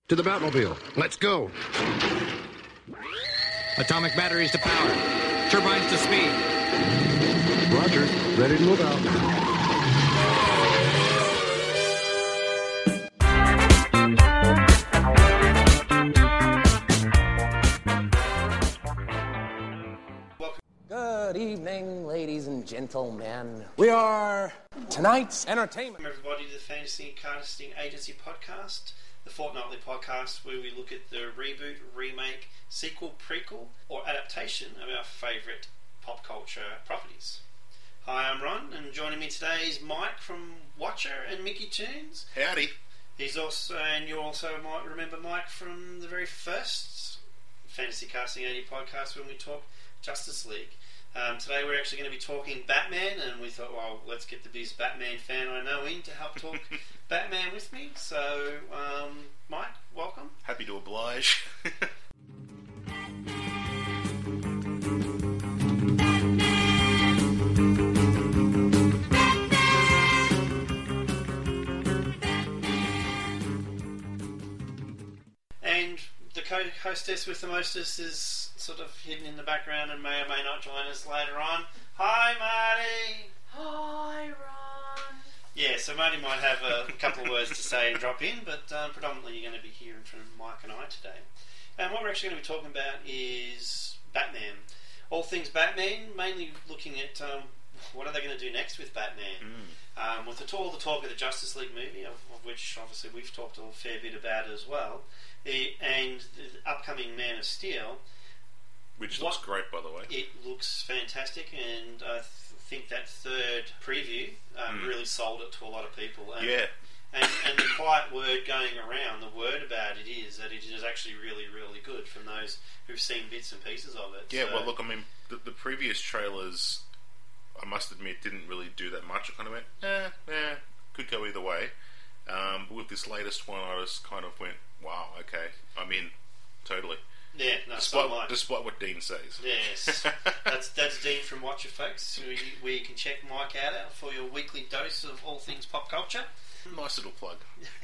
To the Batmobile. Let's go. Atomic batteries to power. Turbines to speed. Roger. Ready to move out. Good evening, ladies and gentlemen. We are tonight's entertainment. Welcome everybody to the Fantasy Casting Agency podcast, the fortnightly podcast where we look at the reboot, remake, sequel, prequel, or adaptation of our favourite pop culture properties. Hi, I'm Ron, and joining me today is Mike from Watcher and Mickey Tunes. Howdy. He's also, and you also might remember Mike from the very first Fantasy Casting Agency podcast when we talked Justice League. Today we're actually going to be talking Batman, and we thought, well, let's get the biggest Batman fan I know in to help talk Batman with me. So, Mike, welcome. Happy to oblige. And the co-hostess with the mostest is sort of hidden in the background and may or may not join us later on. Hi, Marty. Hi, Ron. Yeah, so Marty might have a couple of words to say and drop in, but predominantly you're going to be hearing from Mike and I today. And what we're actually going to be talking about is Batman. All things Batman, mainly looking at what are they going to do next with Batman. With all the talk of the Justice League movie, of which obviously we've talked a fair bit about as well, and the upcoming Man of Steel. Which looks great, by the way. It looks fantastic, and I think that third preview really sold it to a lot of people. And, yeah. And the quiet word going around, the word about it is that it is actually really, really good from those who've seen bits and pieces of it. Yeah, well, look, I mean, the previous trailers, I must admit, didn't really do that much. I kind of went, could go either way. But with this latest one, I just kind of went, wow, okay, I'm in, totally. Yeah, no, despite what Dean says. Yes, that's Dean from Watcher, folks, where you can check Mike out for your weekly dose of all things pop culture. Nice little plug.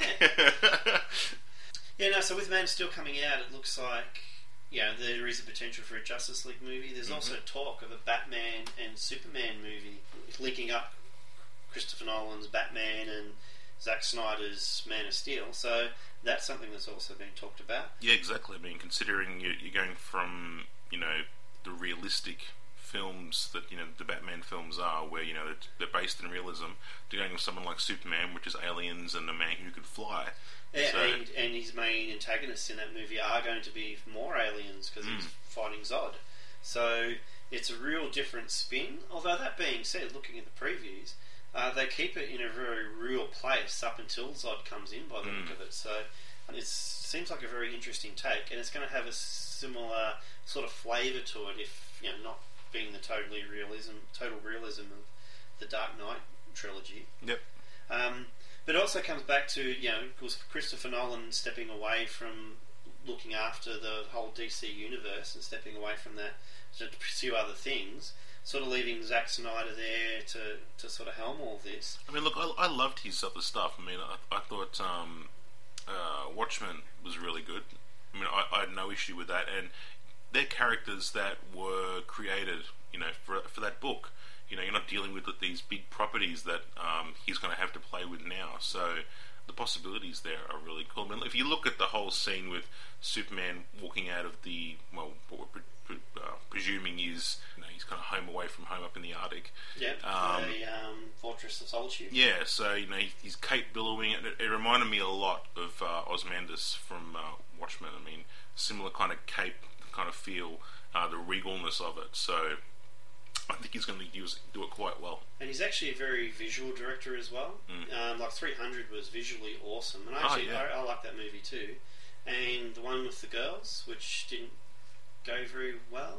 Yeah, no, so with Man still coming out, it looks like, there is a potential for a Justice League movie. There's also talk of a Batman and Superman movie linking up Christopher Nolan's Batman and Zack Snyder's Man of Steel. So that's something that's also being talked about. Yeah, exactly. I mean, considering you're going from, the realistic films that, the Batman films are, where, they're based in realism, to going with someone like Superman, which is aliens and a man who could fly. Yeah, so, and his main antagonists in that movie are going to be more aliens, because he's fighting Zod. So it's a real different spin. Although that being said, looking at the previews, they keep it in a very real place up until Zod comes in, by the look of it. So it seems like a very interesting take, and it's going to have a similar sort of flavour to it, if not being the total realism of the Dark Knight trilogy. Yep. But it also comes back to because Christopher Nolan stepping away from looking after the whole DC universe and stepping away from that to pursue other things, sort of leaving Zack Snyder there to sort of helm all this. I mean, look, I loved his other stuff. I mean, I thought Watchmen was really good. I mean, I had no issue with that, and they're characters that were created, for that book. You're not dealing with these big properties that he's going to have to play with now. So the possibilities there are really cool. I mean, if you look at the whole scene with Superman walking out of the, what we're presuming is, he's kind of home away from home up in the Arctic. Yeah, Fortress of Solitude. Yeah, so, his cape billowing. It reminded me a lot of Ozymandias from Watchmen. I mean, similar kind of cape, kind of feel, the regalness of it. So I think he's going to do it quite well. And he's actually a very visual director as well. Like 300 was visually awesome, and I like that movie too. And the one with the girls, which didn't go very well.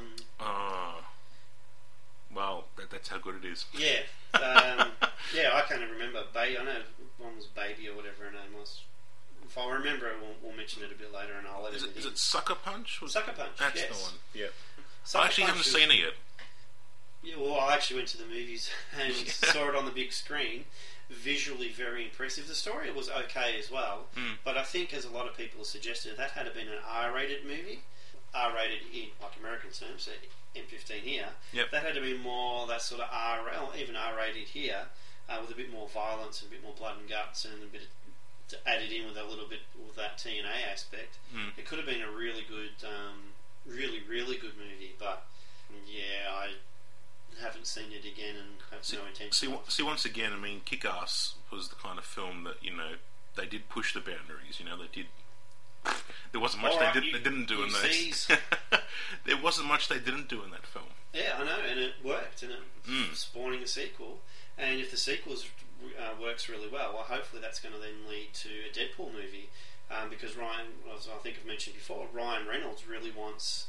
Well, that's how good it is. Yeah, I can't remember. I know one was Baby or whatever her name was. If I remember it, we'll mention it a bit later, and I'll let it in. Is it Sucker Punch? Sucker Punch, that's yes. the one, yeah. Sucker I actually haven't seen it yet. Yeah, well, I actually went to the movies and saw it on the big screen. visually very impressive. The story was okay as well, but I think, as a lot of people have suggested, that had been an R-rated movie. R-rated in, like, American terms, so M15 here. Yep. That had to be more that sort of even R-rated here, with a bit more violence and a bit more blood and guts and a bit added in with a little bit with that TNA aspect. It could have been a really good, really good movie, but yeah, I haven't seen it again and have no intention. See, once again, I mean, Kick-Ass was the kind of film that, you know, they did push the boundaries. You know, they did. There wasn't much they didn't do in those. There wasn't much they didn't do in that film. Yeah, I know, and it worked, and it spawning a sequel. And if the sequel works really well, hopefully that's going to then lead to a Deadpool movie. Because Ryan, as I think I've mentioned before, Ryan Reynolds really wants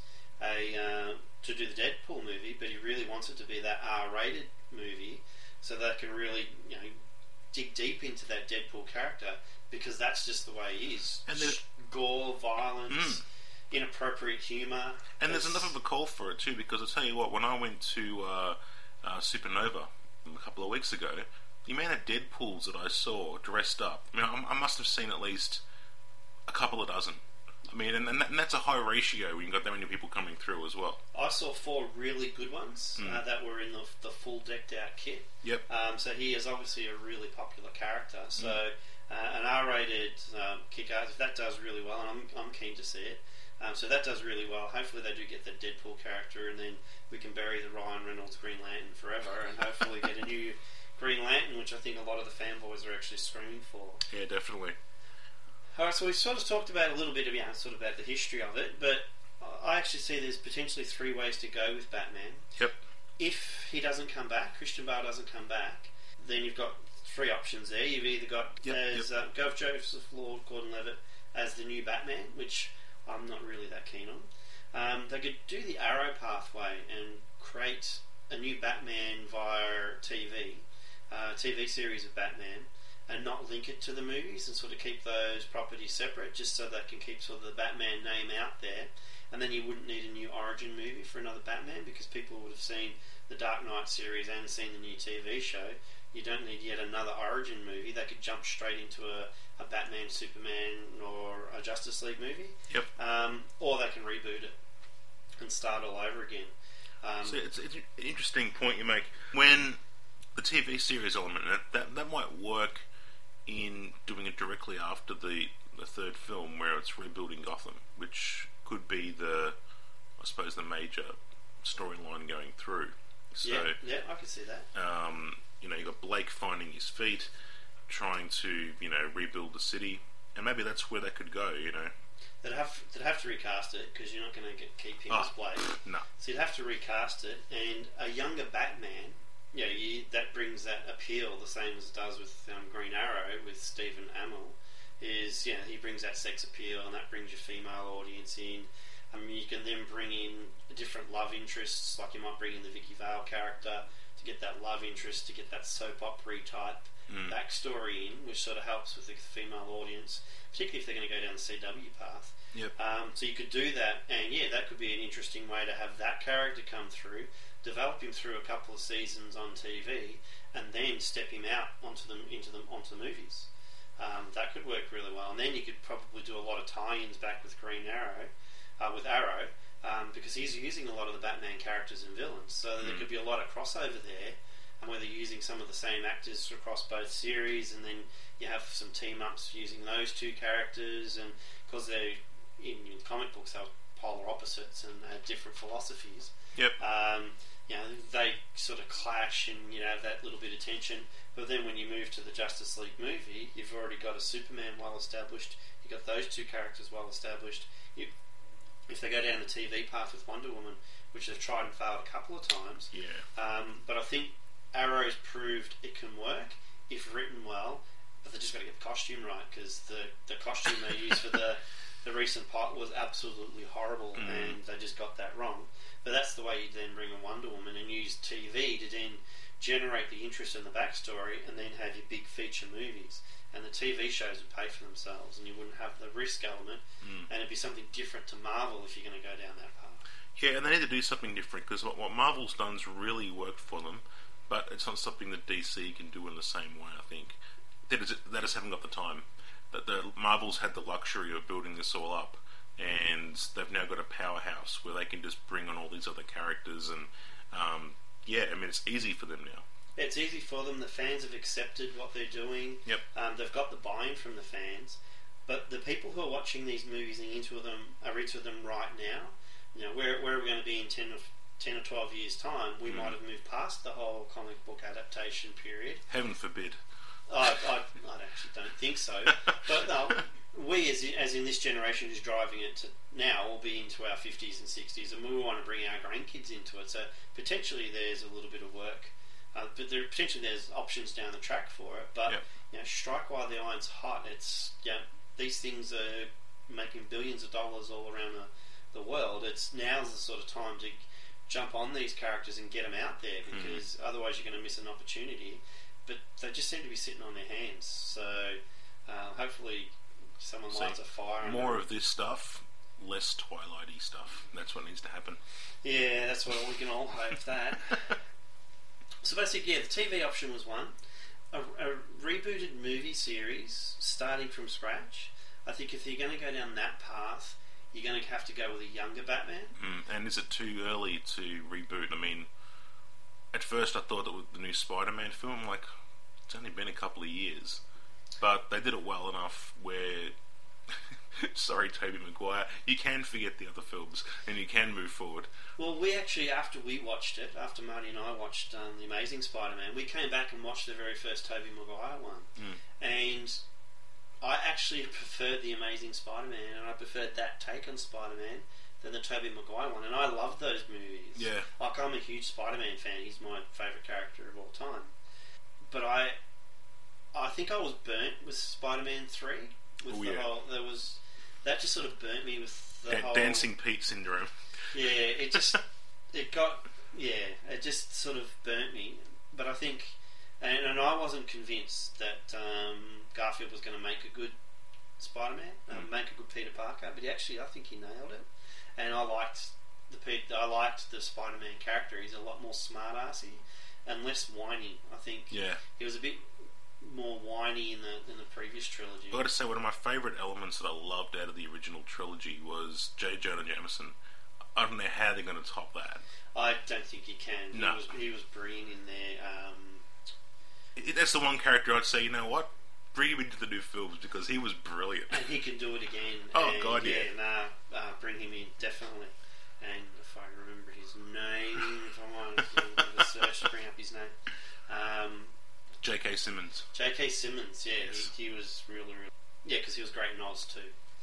to do the Deadpool movie, but he really wants it to be that R-rated movie, so that can really, you know, dig deep into that Deadpool character, because that's just the way he is. And gore, violence, inappropriate humour. And there's enough of a call for it too, because I'll tell you what, when I went to Supernova a couple of weeks ago, the amount of Deadpools that I saw dressed up, I mean, I must have seen at least a couple of dozen. I mean, and that's a high ratio when you've got that many people coming through as well. I saw 4 really good ones that were in the full decked out kit. Yep. So he is obviously a really popular character. So an R-rated Kick-Ass, if that does really well, and I'm keen to see it. So that does really well. Hopefully they do get the Deadpool character, and then we can bury the Ryan Reynolds Green Lantern forever, and hopefully get a new Green Lantern, which I think a lot of the fanboys are actually screaming for. Yeah, definitely. Alright, so we've sort of talked about a little bit of, sort of about the history of it, but I actually see there's potentially 3 ways to go with Batman. Yep. If he doesn't come back, Christian Bale doesn't come back, then you've got 3 options there. You've either got go with Joseph Gordon-Levitt as the new Batman, which I'm not really that keen on. They could do the Arrow pathway and create a new Batman via TV series of Batman, and not link it to the movies, and sort of keep those properties separate, just so they can keep sort of the Batman name out there. And then you wouldn't need a new origin movie for another Batman, because people would have seen the Dark Knight series and seen the new TV show. You don't need yet another origin movie. They could jump straight into a Batman, Superman, or a Justice League movie. Yep. Or they can reboot it and start all over again. So it's an interesting point you make. When the TV series element, that might work in doing it directly after the 3rd film, where it's rebuilding Gotham, which could be the major storyline going through. So, yeah, I can see that. You know, you got Blake finding his feet, trying to, you know, rebuild the city, and maybe that's where they could go. You know, they'd have to recast it, because you're not going to keep him as Blake. No. So you'd have to recast it, and a younger Batman. Yeah, that brings that appeal, the same as it does with Green Arrow with Stephen Amell. He brings that sex appeal, and that brings your female audience in. I mean, you can then bring in different love interests, like you might bring in the Vicky Vale character to get that love interest, to get that soap opera type backstory in, which sort of helps with the female audience, particularly if they're going to go down the CW path. Yep. So you could do that, and that could be an interesting way to have that character come through, develop him through a couple of seasons on TV, and then step him out onto the movies. That could work really well, and then you could probably do a lot of tie-ins back with Green Arrow, because he's using a lot of the Batman characters and villains, so there could be a lot of crossover there, and where they're using some of the same actors across both series, and then you have some team-ups using those 2 characters, and because they're in comic books, they're polar opposites and have different philosophies. Yep. They sort of clash, and have that little bit of tension. But then when you move to the Justice League movie, you've already got a Superman well established. You've got those 2 characters well established. If they go down the TV path with Wonder Woman, which they've tried and failed a couple of times, but I think Arrow's proved it can work if written well. But they just got to get the costume right, because the costume they used for the recent part was absolutely horrible, and they just got that wrong. But that's the way you then bring in Wonder Woman and use TV to then generate the interest in the backstory, and then have your big feature movies. And the TV shows would pay for themselves, and you wouldn't have the risk element, and it'd be something different to Marvel if you're going to go down that path. Yeah, and they need to do something different, because what Marvel's done's really worked for them, but it's not something that DC can do in the same way. I think they just haven't got the time. That the Marvel's had the luxury of building this all up, and they've now got a powerhouse where they can just bring on all these other characters, and it's easy for them now. It's easy for them. The fans have accepted what they're doing. Yep. They've got the buy-in from the fans. But the people who are watching these movies and are into them right now, where are we going to be in 10 or 12 years' time? We might have moved past the whole comic book adaptation period. Heaven forbid. I actually don't think so. But we, as in this generation who's driving it to now, will be into our 50s and 60s, and we want to bring our grandkids into it. So potentially there's a little bit of work. But there's options down the track for it. But strike while the iron's hot. It's these things are making billions of dollars all around the world. Now's the sort of time to jump on these characters and get them out there, because otherwise you're going to miss an opportunity. But they just seem to be sitting on their hands. So hopefully someone lights a fire. More of this stuff, less Twilight-y stuff. That's what needs to happen. Yeah, that's what we can all hope that. So basically, the TV option was one. A rebooted movie series starting from scratch. I think if you're going to go down that path, you're going to have to go with a younger Batman. And is it too early to reboot? I mean, at first I thought that with the new Spider-Man film, it's only been a couple of years. But they did it well enough where... Sorry, Tobey Maguire. You can forget the other films and you can move forward. Well, we actually, after Marty and I watched The Amazing Spider-Man, we came back and watched the very first Tobey Maguire one. And I actually preferred The Amazing Spider-Man, and I preferred that take on Spider-Man than the Tobey Maguire one. And I love those movies. Yeah. I'm a huge Spider-Man fan. He's my favourite character of all time. But I think I was burnt with Spider-Man 3. That just sort of burnt me with the whole... Dancing Pete syndrome. Yeah, it just sort of burnt me. But I think, and I wasn't convinced that Garfield was going to make a good Spider-Man, make a good Peter Parker. But I think he nailed it. And I liked the Spider-Man character. He's a lot more smart-assy and less whiny. I think he was a bit more whiny in the previous trilogy. I've got to say, one of my favourite elements that I loved out of the original trilogy was J. Jonah Jameson. I don't know how they're going to top that. I don't think you can. No. He was brilliant in there. That's the one character I'd say, you know what? Bring him into the new films, because he was brilliant. And he can do it again. God, yeah. Bring him in, definitely. And if I remember his name, if I want to do a search to bring up his name. J.K. Simmons. J.K. Simmons, yeah. Yes. He was really... Yeah, because he was great in Oz too.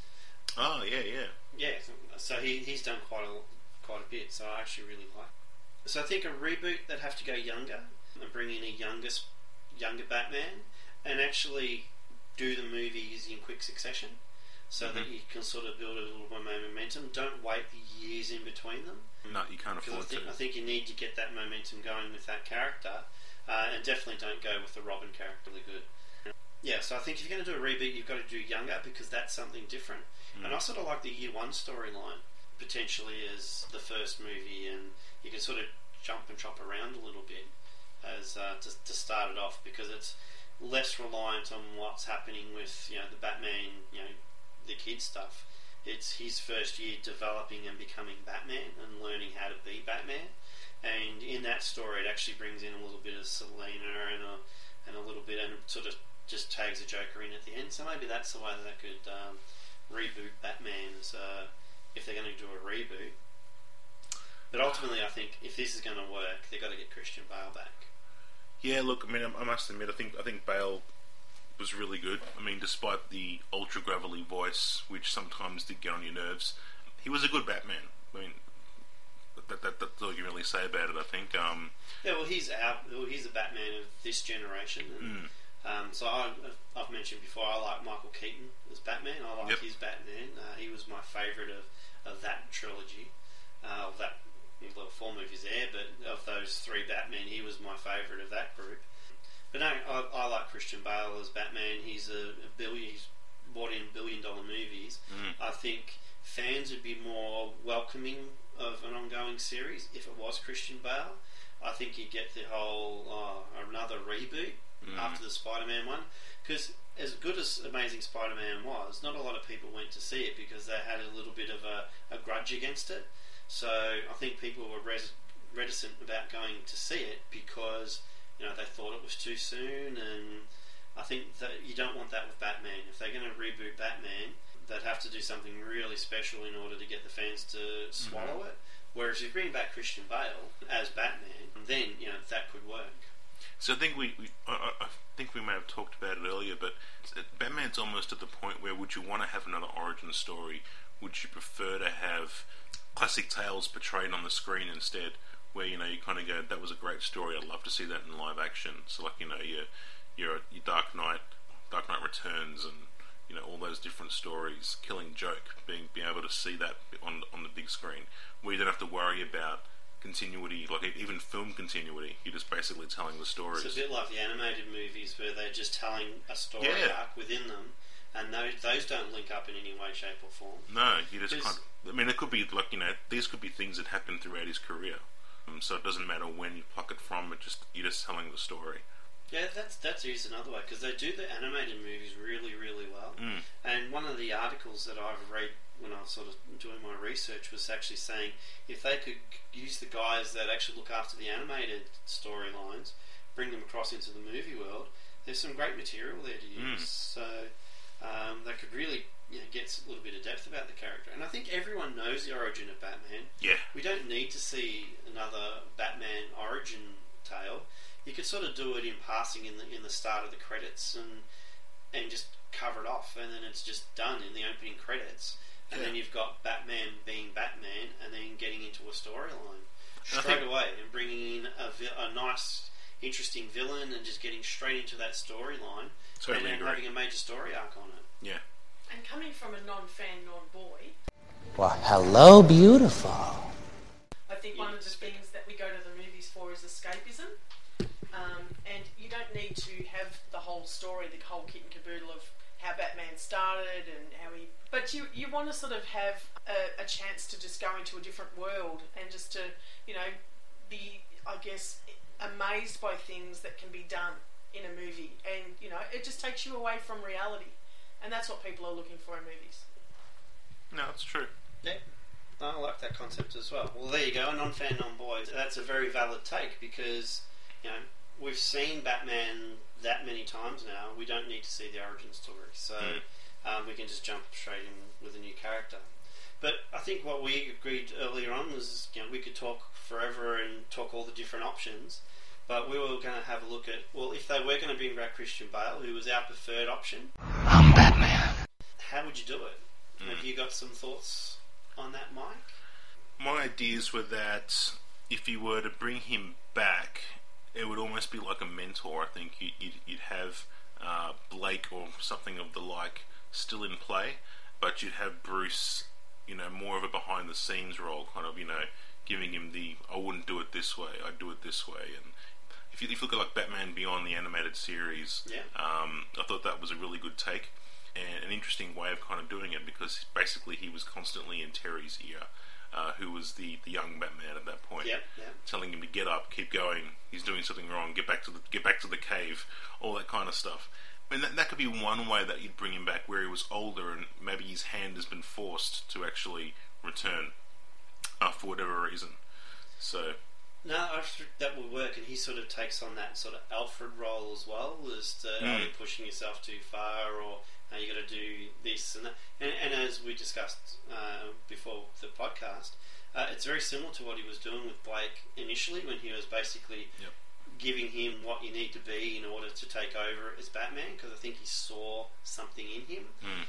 Oh, yeah. Yeah, so he's done quite a bit, so I actually really like it. So I think a reboot, they'd have to go younger and bring in a younger Batman and actually do the movies in quick succession so that you can sort of build a little more momentum. Don't wait years in between them. No, you can't afford to. I think you need to get that momentum going with that character. And definitely don't go with the Robin character really good. Yeah, so I think if you're going to do a reboot, you've got to do younger, because that's something different. And I sort of like the Year One storyline, potentially, as the first movie, and you can sort of jump and chop around a little bit as to start it off, because it's less reliant on what's happening with the Batman, the kid stuff. It's his first year developing and becoming Batman and learning how to be Batman. And in that story, it actually brings in a little bit of Selena and a little bit, and sort of just tags a Joker in at the end. So maybe that's the way that I could reboot Batman, if they're going to do a reboot. But ultimately, I think if this is going to work, they've got to get Christian Bale back. Yeah, look, I mean, I must admit, I think Bale was really good. I mean, despite the ultra gravelly voice, which sometimes did get on your nerves, he was a good Batman. I mean, that's all you can really say about it, I think. Yeah, well, he's the Batman of this generation. And, so I've mentioned before, I like Michael Keaton as Batman. I like his Batman. He was my favourite of that trilogy. Of that, there's 4 movies there, but of those 3 Batman, he was my favourite of that group. But no, I like Christian Bale as Batman. He's he's brought in $1 billion movies. I think fans would be more welcoming of an ongoing series if it was Christian Bale. I think you get the whole another reboot after the Spider-Man one, because as good as Amazing Spider-Man was, not a lot of people went to see it because they had a little bit of a grudge against it. So I think people were reticent about going to see it because they thought it was too soon, and I think that you don't want that with Batman. If they're going to reboot Batman, they'd have to do something really special in order to get the fans to swallow it. Whereas if you bring back Christian Bale as Batman, then that could work. So I think I think we may have talked about it earlier, but Batman's almost at the point where would you want to have another origin story? Would you prefer to have classic tales portrayed on the screen instead, where you kind of go, that was a great story, I'd love to see that in live action. So like your Dark Knight Returns, and all those different stories, Killing Joke, being able to see that on the big screen, where you don't have to worry about continuity, like even film continuity. You're just basically telling the stories. It's a bit like the animated movies where they're just telling a story arc within them, and those don't link up in any way, shape or form. No, you just can't. I mean, it could be like these could be things that happen throughout his career, so it doesn't matter when you pluck it from. You're just telling the story. Yeah, that's used another way, because they do the animated movies really, really well. And one of the articles that I've read when I was sort of doing my research was actually saying if they could use the guys that actually look after the animated storylines, bring them across into the movie world, there's some great material there to use. So they could really get a little bit of depth about the character. And I think everyone knows the origin of Batman. Yeah. We don't need to see another Batman origin tale. You could sort of do it in passing in the start of the credits and just cover it off, and then it's just done in the opening credits. And then you've got Batman being Batman, and then getting into a storyline straight away, and bringing in a nice, interesting villain, and just getting straight into that storyline, and then having a major story arc on it. Yeah. And coming from a non-fan, non-boy, Well, hello, beautiful. I think one of the things that we go to the movies for is escapism. And you don't need to have the whole story, the whole kit and caboodle of how Batman started and how he... But you want to sort of have a chance to just go into a different world and just to, be, I guess, amazed by things that can be done in a movie. And, it just takes you away from reality. And that's what people are looking for in movies. No, it's true. Yeah. I like that concept as well. Well, there you go, a non-fan, non-boy. That's a very valid take because, we've seen Batman that many times now. We don't need to see the origin story. So we can just jump straight in with a new character. But I think what we agreed earlier on was, we could talk forever and talk all the different options. But we were going to have a look at, well, if they were going to bring back Christian Bale, who was our preferred option, I'm Batman. how would you do it? Have you got some thoughts on that, Mike? My ideas were that if you were to bring him back, it would almost be like a mentor. I think you'd have Blake or something of the like still in play, but you'd have Bruce, more of a behind-the-scenes role, kind of, giving him the, I wouldn't do it this way, I'd do it this way. And if you look at like Batman Beyond, the animated series, I thought that was a really good take and an interesting way of kind of doing it, because basically he was constantly in Terry's ear, who was the young Batman at that point, telling him to get up, keep going, he's doing something wrong, get back to the cave, all that kind of stuff. I mean, that could be one way that you'd bring him back, where he was older and maybe his hand has been forced to actually return for whatever reason. So no, I think that would work, and he sort of takes on that sort of Alfred role as well, as to are you pushing yourself too far, or you got to do this and that. And as we discussed before the podcast, it's very similar to what he was doing with Blake initially, when he was basically giving him what you need to be in order to take over as Batman, because I think he saw something in him.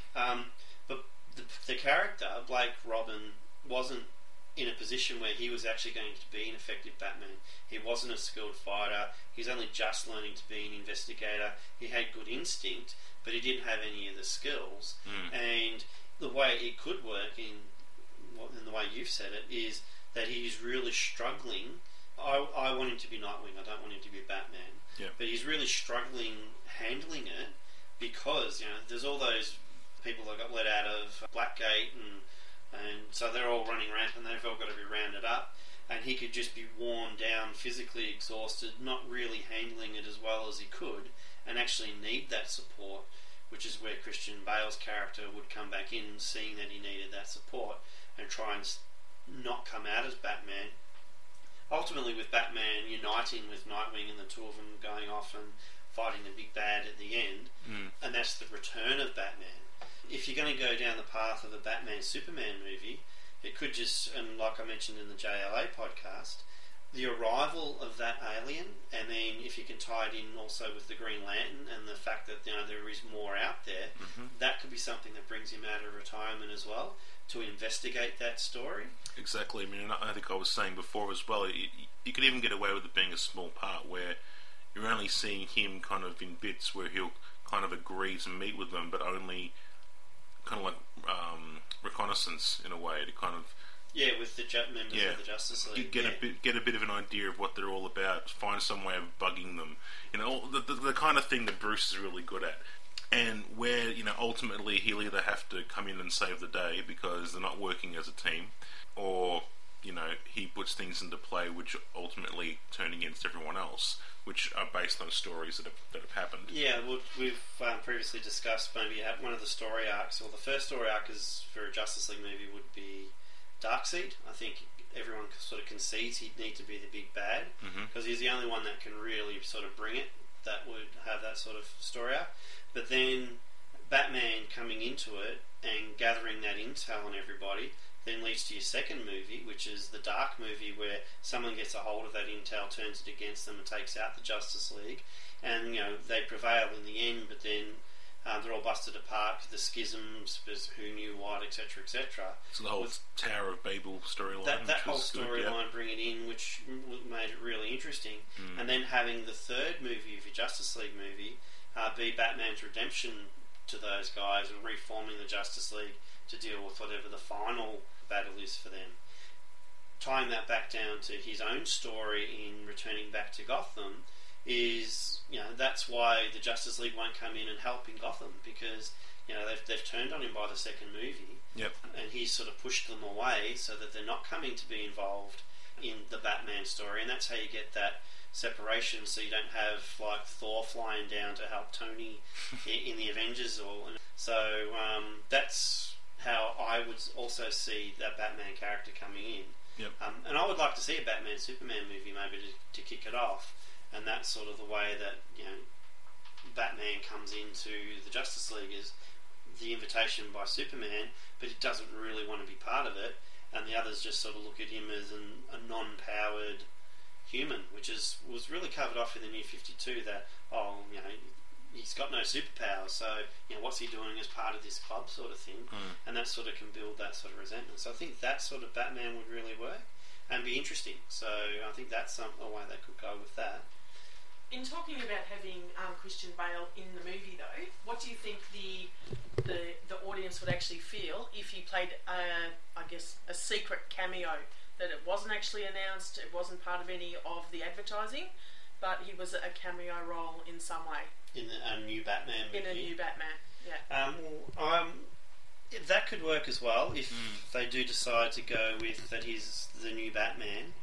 But the character, Blake Robin, wasn't in a position where he was actually going to be an effective Batman. He wasn't a skilled fighter. He's only just learning to be an investigator. He had good instinct, but he didn't have any of the skills. And the way it could work, in the way you've said it, is that he's really struggling. I want him to be Nightwing. I don't want him to be Batman. But he's really struggling handling it, because there's all those people that got let out of Blackgate, and so they're all running rampant, and they've all got to be rounded up. and he could just be worn down, physically exhausted, not really handling it as well as he could, and actually need that support, which is where Christian Bale's character would come back in, seeing that he needed that support, and try and not come out as Batman. Ultimately, with Batman uniting with Nightwing and the two of them going off and fighting the big bad at the end, and that's the return of Batman. If you're going to go down the path of a Batman-Superman movie, it could just, and like I mentioned in the JLA podcast, the arrival of that alien, and then if you can tie it in also with the Green Lantern and the fact that there is more out there, that could be something that brings him out of retirement as well, to investigate that story. Exactly. I mean, I think I was saying before as well, you could even get away with it being a small part where you're only seeing him kind of in bits where he'll kind of agree to meet with them, but only kind of like reconnaissance in a way to kind of with the members of the Justice League. Get a bit of an idea of what they're all about. Find some way of bugging them. The kind of thing that Bruce is really good at. And where ultimately he'll either have to come in and save the day because they're not working as a team, or he puts things into play which ultimately turn against everyone else, which are based on stories that have happened. Yeah, well, we've previously discussed maybe one of the story arcs, or the first story arc is for a Justice League movie would be Darkseid. I think everyone sort of concedes he'd need to be the big bad, because he's the only one that can really sort of bring it, that would have that sort of story arc. But then Batman coming into it and gathering that intel on everybody then leads to your second movie, which is the Dark movie, where someone gets a hold of that intel, turns it against them and takes out the Justice League, and they prevail in the end, but then they're all busted apart, the schisms, who knew what, etc., etc. So the whole Tower of Babel storyline. That whole storyline, bring it in, which made it really interesting. And then having the third movie of your Justice League movie be Batman's redemption to those guys and reforming the Justice League to deal with whatever the final battle is for them. Tying that back down to his own story in returning back to Gotham is, that's why the Justice League won't come in and help in Gotham, because they've turned on him by the second movie. Yep. And he's sort of pushed them away so that they're not coming to be involved in the Batman story, and that's how you get that separation, so you don't have like Thor flying down to help Tony in the Avengers. That's how I would also see that Batman character coming in. Yep. And I would like to see a Batman Superman movie maybe to kick it off, and that's sort of the way that Batman comes into the Justice League, is the invitation by Superman, but he doesn't really want to be part of it, and the others just sort of look at him as a non-powered human, which was really covered off in the New 52, that he's got no superpowers, so what's he doing as part of this club sort of thing, and that sort of can build that sort of resentment. So I think that sort of Batman would really work and be interesting. So I think that's a way they could go with that. In talking about having Christian Bale in the movie, though, what do you think the audience would actually feel if he played, a secret cameo, that it wasn't actually announced, it wasn't part of any of the advertising, but he was a cameo role in some way? In a new Batman movie? In a new Batman, yeah. That could work as well, if they do decide to go with that he's the new Batman.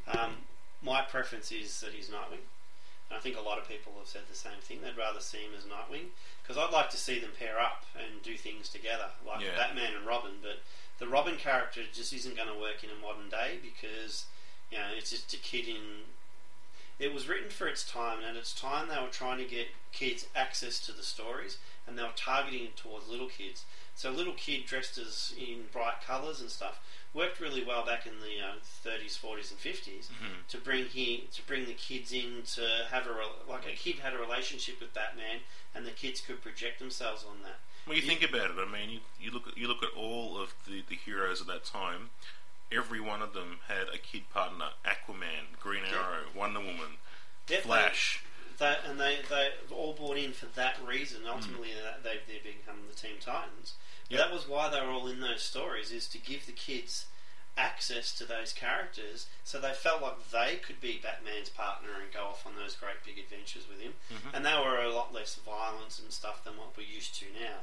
My preference is that he's Nightwing. And I think a lot of people have said the same thing. They'd rather see him as Nightwing, because I'd like to see them pair up and do things together, like Batman and Robin. But the Robin character just isn't going to work in a modern day, because it's just a kid in... It was written for its time, and at its time they were trying to get kids access to the stories, and they were targeting it towards little kids. So a little kid dressed in bright colours and stuff worked really well back in the 30s, 40s, and 50s to bring the kids in to have a kid had a relationship with Batman, and the kids could project themselves on that. Well, you think about it. I mean, you look at all of the heroes at that time. Every one of them had a kid partner: Aquaman, Green Arrow, Wonder Woman, Flash. They all bought in for that reason. Ultimately, they become the Teen Titans. Yep. That was why they were all in those stories, is to give the kids access to those characters, so they felt like they could be Batman's partner and go off on those great big adventures with him. And they were a lot less violence and stuff than what we're used to now.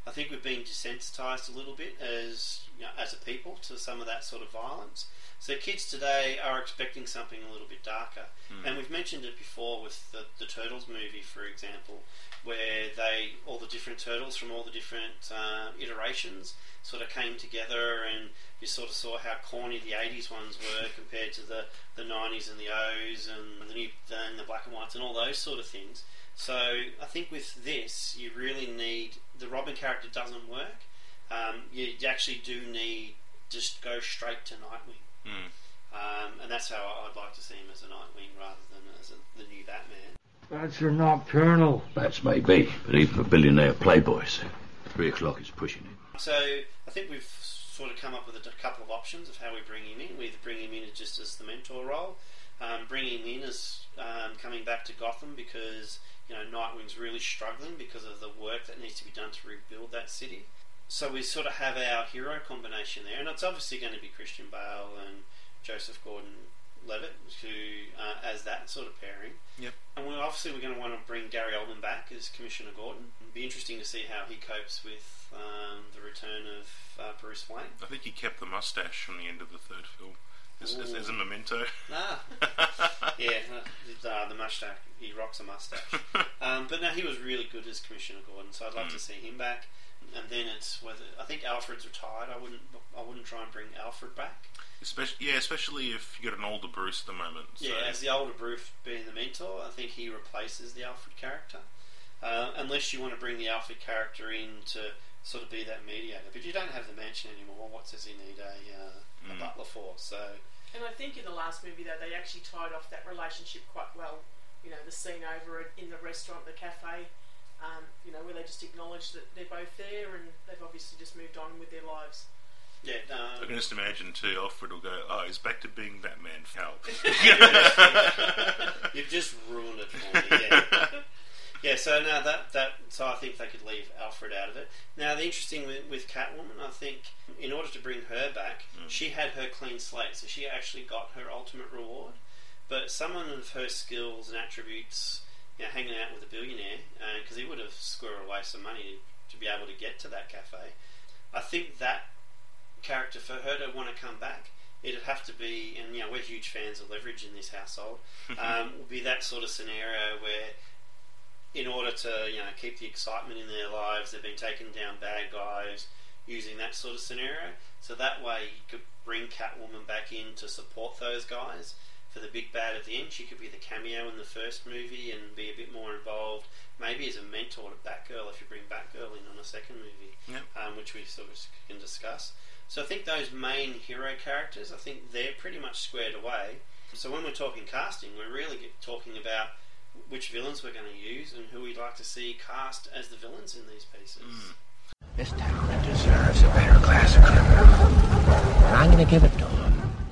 I think we've been desensitised a little bit as as a people to some of that sort of violence. So kids today are expecting something a little bit darker. And we've mentioned it before with the Turtles movie, for example, where all the different turtles from all the different iterations sort of came together, and you sort of saw how corny the 80s ones were compared to the 90s and the O's and the black and whites and all those sort of things. So I think with this, you really need... The Robin character doesn't work. You actually do need just go straight to Nightwing. And that's how I'd like to see him as a Nightwing rather than as the new Batman. That's your nocturnal. Bats may be, but even for billionaire playboys, 3 o'clock is pushing it. So I think we've sort of come up with a couple of options of how we bring him in. We either bring him in just as the mentor role, bring him in as coming back to Gotham because Nightwing's really struggling because of the work that needs to be done to rebuild that city. So we sort of have our hero combination there, and it's obviously going to be Christian Bale and Joseph Gordon-Levitt who as that sort of pairing. Yep. And we're going to want to bring Gary Oldman back as Commissioner Gordon. It'd be interesting to see how he copes with the return of Bruce Wayne. I think he kept the mustache from the end of the third film as a memento. The mustache. He rocks a mustache. But no, he was really good as Commissioner Gordon, so I'd love to see him back. And then it's whether I think Alfred's retired. I wouldn't try and bring Alfred back. Especially if you got an older Bruce at the moment. So. Yeah, as the older Bruce being the mentor, I think he replaces the Alfred character. Unless you want to bring the Alfred character in to sort of be that mediator. But you don't have the mansion anymore. What does he need a butler for? So. And I think in the last movie, though, they actually tied off that relationship quite well. The scene over in the restaurant, the cafe, where they just acknowledge that they're both there and they've obviously just moved on with their lives. Yeah, I can just imagine too. Alfred will go, "Oh, he's back to being Batman." Help! You've just ruined it for me. Yeah. Yeah. So now so I think they could leave Alfred out of it. Now the interesting with Catwoman, I think, in order to bring her back, she had her clean slate, so she actually got her ultimate reward. But someone of her skills and attributes, hanging out with a billionaire, because he would have squirreled away some money to be able to get to that cafe. I think that character, for her to want to come back, it'd have to be, and we're huge fans of leverage in this household, would be that sort of scenario where, in order to keep the excitement in their lives, they've been taking down bad guys, using that sort of scenario. So that way you could bring Catwoman back in to support those guys. For the big bad at the end, she could be the cameo in the first movie and be a bit more involved, maybe as a mentor to Batgirl if you bring Batgirl in on a second movie, which we sort of can discuss. So I think those main hero characters, I think they're pretty much squared away. So when we're talking casting, we're really talking about which villains we're going to use and who we'd like to see cast as the villains in these pieces. This town deserves a better class of criminal, and I'm going to give it to him.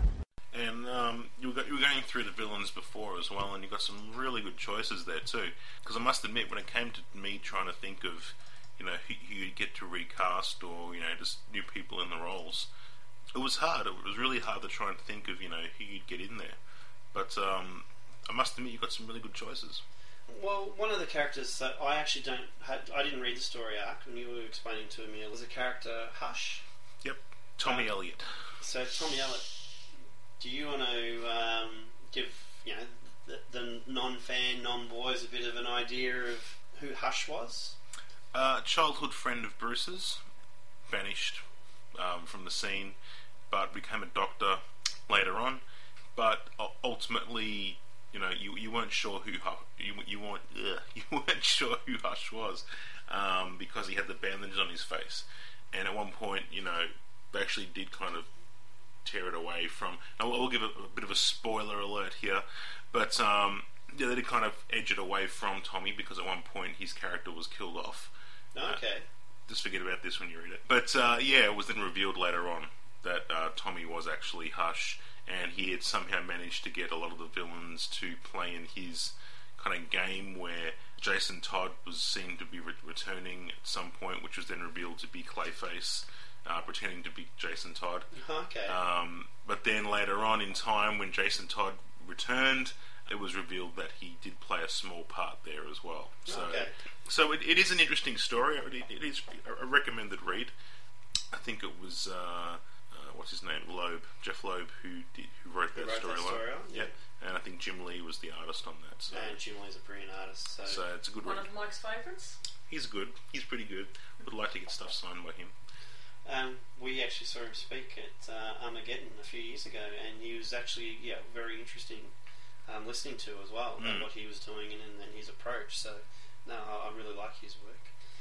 And you were going through the villains before as well, and you got some really good choices there too. Because I must admit, when it came to me trying to think of, who you'd get to recast or just new people in the roles, it was hard. It was really hard to try and think of who you'd get in there. But I must admit, you got some really good choices. Well, one of the characters that I actually I didn't read the story arc when you were explaining to me. It was a character, Hush. Yep, Tommy Elliott. So Tommy Elliott. Do you want to give the non-fan, non-boys a bit of an idea of who Hush was? Childhood friend of Bruce's, vanished from the scene, but became a doctor later on. But ultimately, you weren't sure who you weren't sure who Hush was because he had the bandage on his face, and at one point, they actually did kind of tear it away from. Now we'll give a bit of a spoiler alert here, but they did kind of edge it away from Tommy because at one point his character was killed off. Okay. Just forget about this when you read it. But it was then revealed later on that Tommy was actually Hush, and he had somehow managed to get a lot of the villains to play in his kind of game where Jason Todd was seen to be returning at some point, which was then revealed to be Clayface. Pretending to be Jason Todd. Okay. But then later on in time, when Jason Todd returned, it was revealed that he did play a small part there as well. So, Okay. so it is an interesting story. It is a recommended read. I think it was what's his name, Jeff Loeb, who wrote that storyline. Yeah. And I think Jim Lee was the artist on that. So, And Jim Lee's a brilliant artist. so it's a good One read. of Mike's favourites. He's good. He's pretty good. Would like to get stuff signed by him. We actually saw him speak at Armageddon a few years ago, and he was actually very interesting listening to as well about what he was doing and his approach. So, no, I really like his work.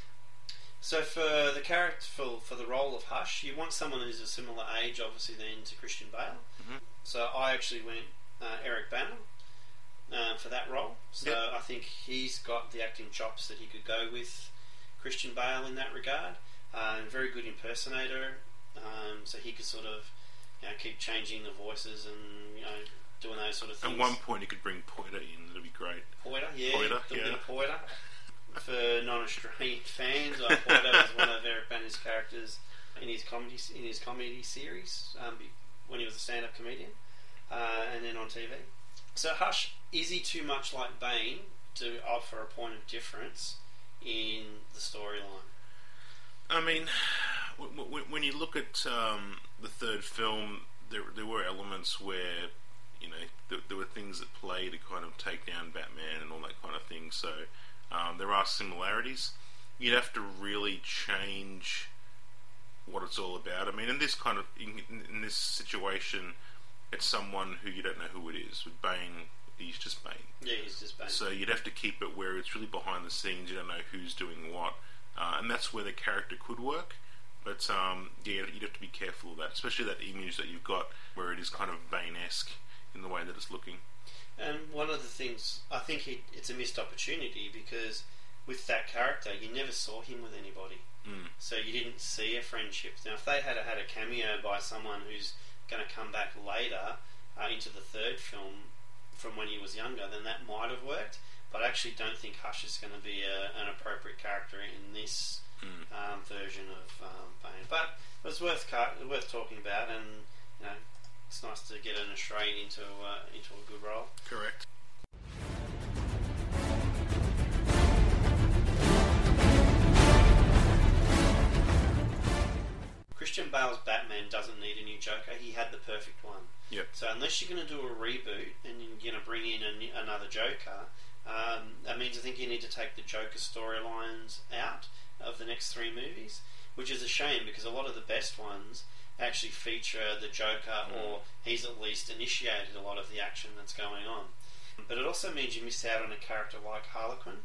So for the character, for the role of Hush, you want someone who's a similar age, obviously, then to Christian Bale. Mm-hmm. So I actually went Eric Bana for that role. So Yep. I think he's got the acting chops that he could go with Christian Bale in that regard. Very good impersonator, so he could sort of keep changing the voices and doing those sort of things. At one point, he could bring Poiter in. That'd be great. Poiter, yeah, Poiter, the yeah. bit of Poiter. For non-Australian fans, Poiter was one of Eric Bana's characters in his comedy series when he was a stand-up comedian, and then on TV. So Hush, is he too much like Bane to offer a point of difference in the storyline? I mean, when you look at the third film, there were elements where there were things that play to kind of take down Batman and all that kind of thing. So there are similarities. You'd have to really change what it's all about. I mean, in this kind of in this situation, it's someone who you don't know who it is. With Bane, he's just Bane. Yeah, he's just Bane. So you'd have to keep it where it's really behind the scenes. You don't know who's doing what. And that's where the character could work, but you'd have to be careful of that, especially that image that you've got where it is kind of Bane-esque in the way that it's looking. And one of the things, I think it's a missed opportunity because with that character, you never saw him with anybody. So you didn't see a friendship. Now, if they had had a cameo by someone who's going to come back later into the third film from when he was younger, then that might have worked. But I actually don't think Hush is going to be an appropriate character in this version of Bane. But it was worth talking about, and it's nice to get an Australian into a good role. Correct. Christian Bale's Batman doesn't need a new Joker. He had the perfect one. Yep. So unless you're going to do a reboot and you're going to bring in another Joker, that means I think you need to take the Joker storylines out of the next 3 movies, which is a shame because a lot of the best ones actually feature the Joker, or he's at least initiated a lot of the action that's going on. But it also means you miss out on a character like Harlequin.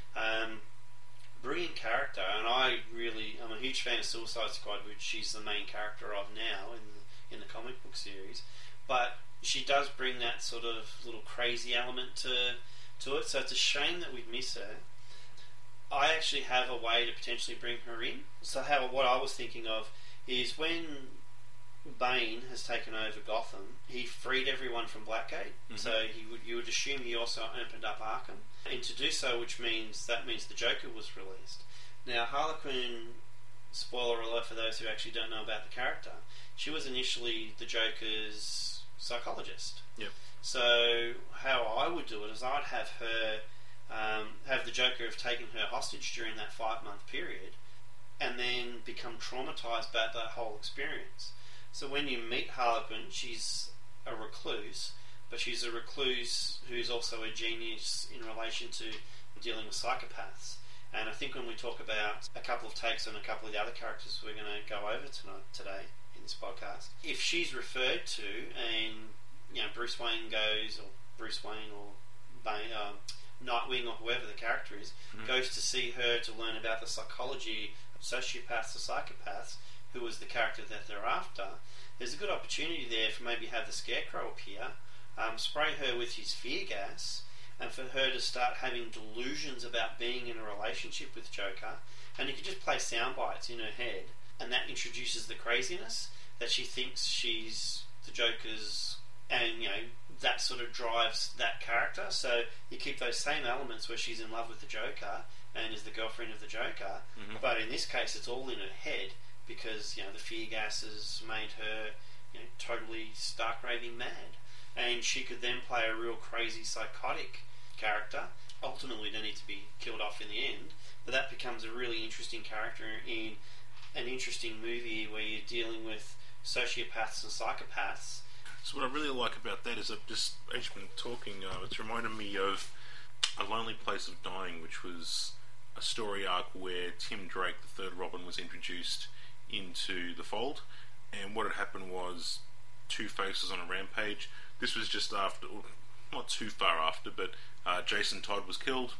Brilliant character, and I'm a huge fan of Suicide Squad, which she's the main character of now in the comic book series. But she does bring that sort of little crazy element to it, so it's a shame that we'd miss her. I actually have a way to potentially bring her in. So what I was thinking of is when Bane has taken over Gotham, he freed everyone from Blackgate. Mm-hmm. So you would assume he also opened up Arkham, and to do so, which means the Joker was released. Now, Harlequin, spoiler alert for those who actually don't know about the character, she was initially the Joker's psychologist. Yep. So how I would do it is I'd have her have the Joker have taken her hostage during that 5-month period, and then become traumatized about that whole experience. So when you meet Harlequin, she's a recluse, but she's a recluse who's also a genius in relation to dealing with psychopaths. And I think when we talk about a couple of takes on a couple of the other characters we're going to go over today in this podcast, if she's referred to and Bruce Wayne goes, or Bruce Wayne or Bane, Nightwing or whoever the character is, goes to see her to learn about the psychology of sociopaths or psychopaths, who was the character that they're after, there's a good opportunity there for maybe have the Scarecrow appear, spray her with his fear gas, and for her to start having delusions about being in a relationship with Joker, and you could just play sound bites in her head, and that introduces the craziness that she thinks she's the Joker's, and that sort of drives that character. So you keep those same elements where she's in love with the Joker and is the girlfriend of the Joker, but in this case it's all in her head because the fear gas has made her totally stark raving mad. and she could then play a real crazy psychotic character. Ultimately, they need to be killed off in the end, but that becomes a really interesting character in an interesting movie where you're dealing with sociopaths and psychopaths. So what I really like about that is I've just, as you've been talking, it's reminded me of A Lonely Place of Dying, which was a story arc where Tim Drake, the third Robin, was introduced into the fold, and what had happened was Two-Face was on a rampage. This was just after, not too far after, but Jason Todd was killed.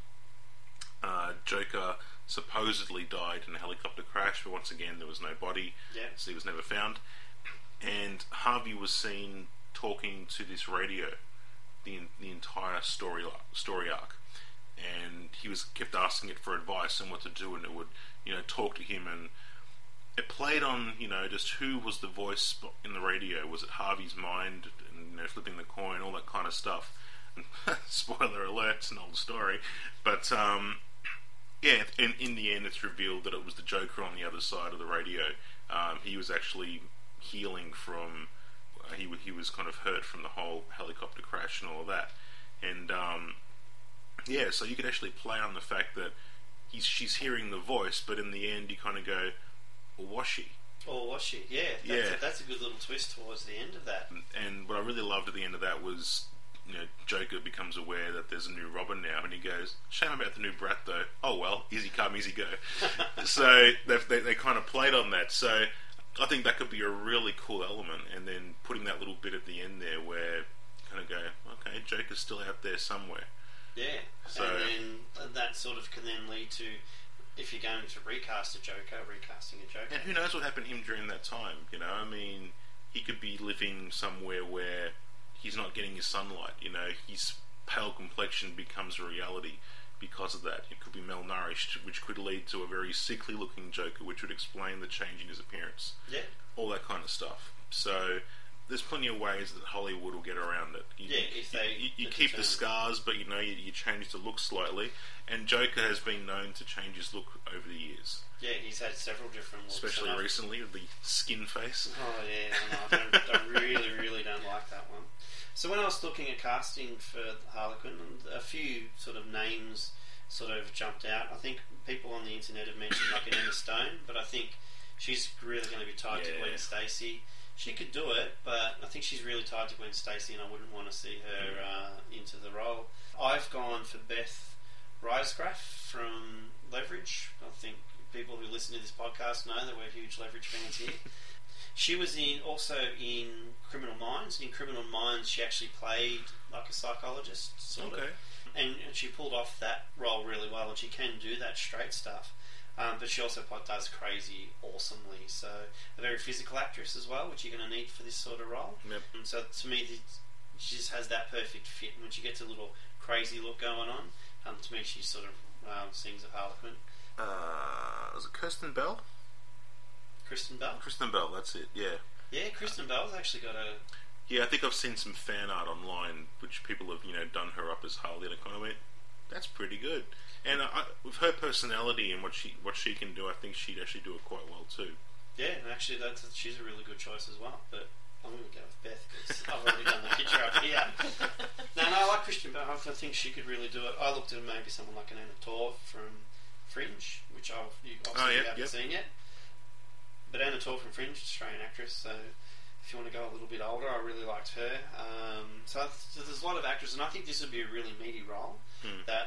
Joker supposedly died in a helicopter crash, but once again there was no body, so he was never found. And Harvey was seen talking to this radio the entire story arc, and he was kept asking it for advice and what to do, and it would talk to him, and it played on just who was the voice in the radio. Was it Harvey's mind, and flipping the coin, all that kind of stuff. And spoiler alert, it's an old story, but and in the end it's revealed that it was the Joker on the other side of the radio. He was actually healing from he was kind of hurt from the whole helicopter crash and all of that, and so you could actually play on the fact that she's hearing the voice, but in the end you kind of go, or was she? Or was she? That's a good little twist towards the end of that. And what I really loved at the end of that was, Joker becomes aware that there's a new Robin now, and he goes, shame about the new brat though. Oh well, easy come, easy go. So they kind of played on that. So I think that could be a really cool element, and then putting that little bit at the end there where you kind of go, okay, Joker's still out there somewhere. Yeah, so, and then that sort of can then lead to, if you're going to recasting a Joker. And who knows what happened to him during that time, I mean, he could be living somewhere where he's not getting his sunlight, his pale complexion becomes a reality because of that. It could be malnourished, which could lead to a very sickly looking Joker, which would explain the change in his appearance. Yeah. All that kind of stuff. So there's plenty of ways that Hollywood will get around it. You keep the scars, but you change the look slightly. And Joker has been known to change his look over the years. Yeah, he's had several different looks. Especially recently with the skin face. Oh yeah, I really don't like that one. So when I was looking at casting for Harlequin, a few sort of names sort of jumped out. I think people on the internet have mentioned like an Emma Stone, but I think she's really going to be tied to Gwen Stacy. She could do it, but I think she's really tied to Gwen Stacy, and I wouldn't want to see her into the role. I've gone for Beth Riesgraf from Leverage. I think people who listen to this podcast know that we're huge Leverage fans here. She was also in Criminal Minds. In Criminal Minds, she actually played like a psychologist, sort of. And she pulled off that role really well, and she can do that straight stuff. But she also does crazy awesomely. So a very physical actress as well, which you're going to need for this sort of role. Yep. And so to me, she just has that perfect fit. And when she gets a little crazy look going on, to me she sort of sings a Harlequin. Was it Kirsten Bell? Kristen Bell? Kristen Bell, that's it, yeah. Yeah, Kristen Bell's actually got a... Yeah, I think I've seen some fan art online which people have, done her up as Harley, and I kind of went, that's pretty good. And with her personality and what she can do, I think she'd actually do it quite well too. Yeah, and actually she's a really good choice as well. But I'm going to go with Beth because I've already done the picture up here. No, I like Kristen Bell. I think she could really do it. I looked at maybe someone like an Anna Torv from Fringe, which you haven't seen yet. But Anna Torv from Fringe, Australian actress, so if you want to go a little bit older, I really liked her. So there's a lot of actors, and I think this would be a really meaty role. That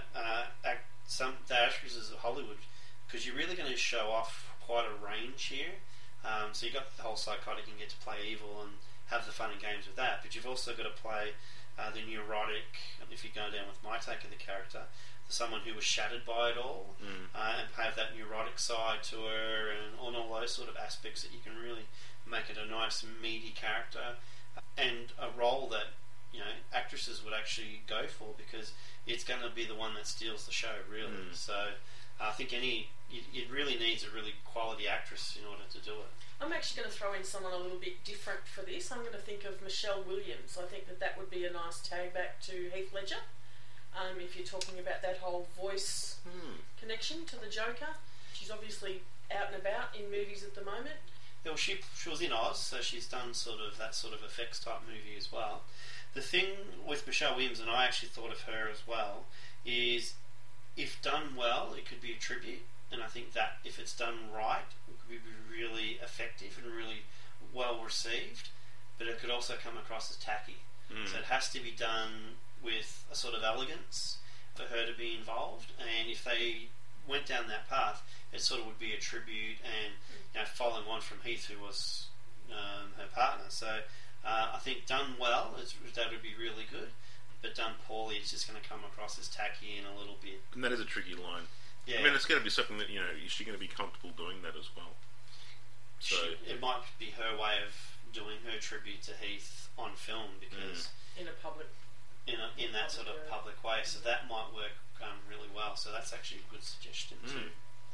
actresses at Hollywood, because you're really going to show off quite a range here. So you got the whole psychotic and get to play evil and have the fun and games with that, but you've also got to play the neurotic, if you go down with my take of the character, someone who was shattered by it all, and have that neurotic side to her, and all those sort of aspects that you can really make it a nice meaty character, and a role that actresses would actually go for, because it's going to be the one that steals the show, really. So I think it really needs a really quality actress in order to do it. I'm actually going to throw in someone a little bit different for this. I'm going to think of Michelle Williams. I think that would be a nice tag back to Heath Ledger. If you're talking about that whole voice connection to the Joker. She's obviously out and about in movies at the moment. Well, she was in Oz, so she's done that sort of effects type movie as well. The thing with Michelle Williams, and I actually thought of her as well, is if done well, it could be a tribute. And I think that if it's done right, it could be really effective and really well received. But it could also come across as tacky. So it has to be done with a sort of elegance for her to be involved. And if they went down that path, it sort of would be a tribute and following on from Heath, who was her partner. So I think done well, that would be really good. But done poorly, it's just going to come across as tacky and a little bit. And that is a tricky line. Yeah. I mean, it's going to be something that, is she going to be comfortable doing that as well? So it might be her way of doing her tribute to Heath on film, because in a public, in that sort of public way. So that might work really well. So that's actually a good suggestion too.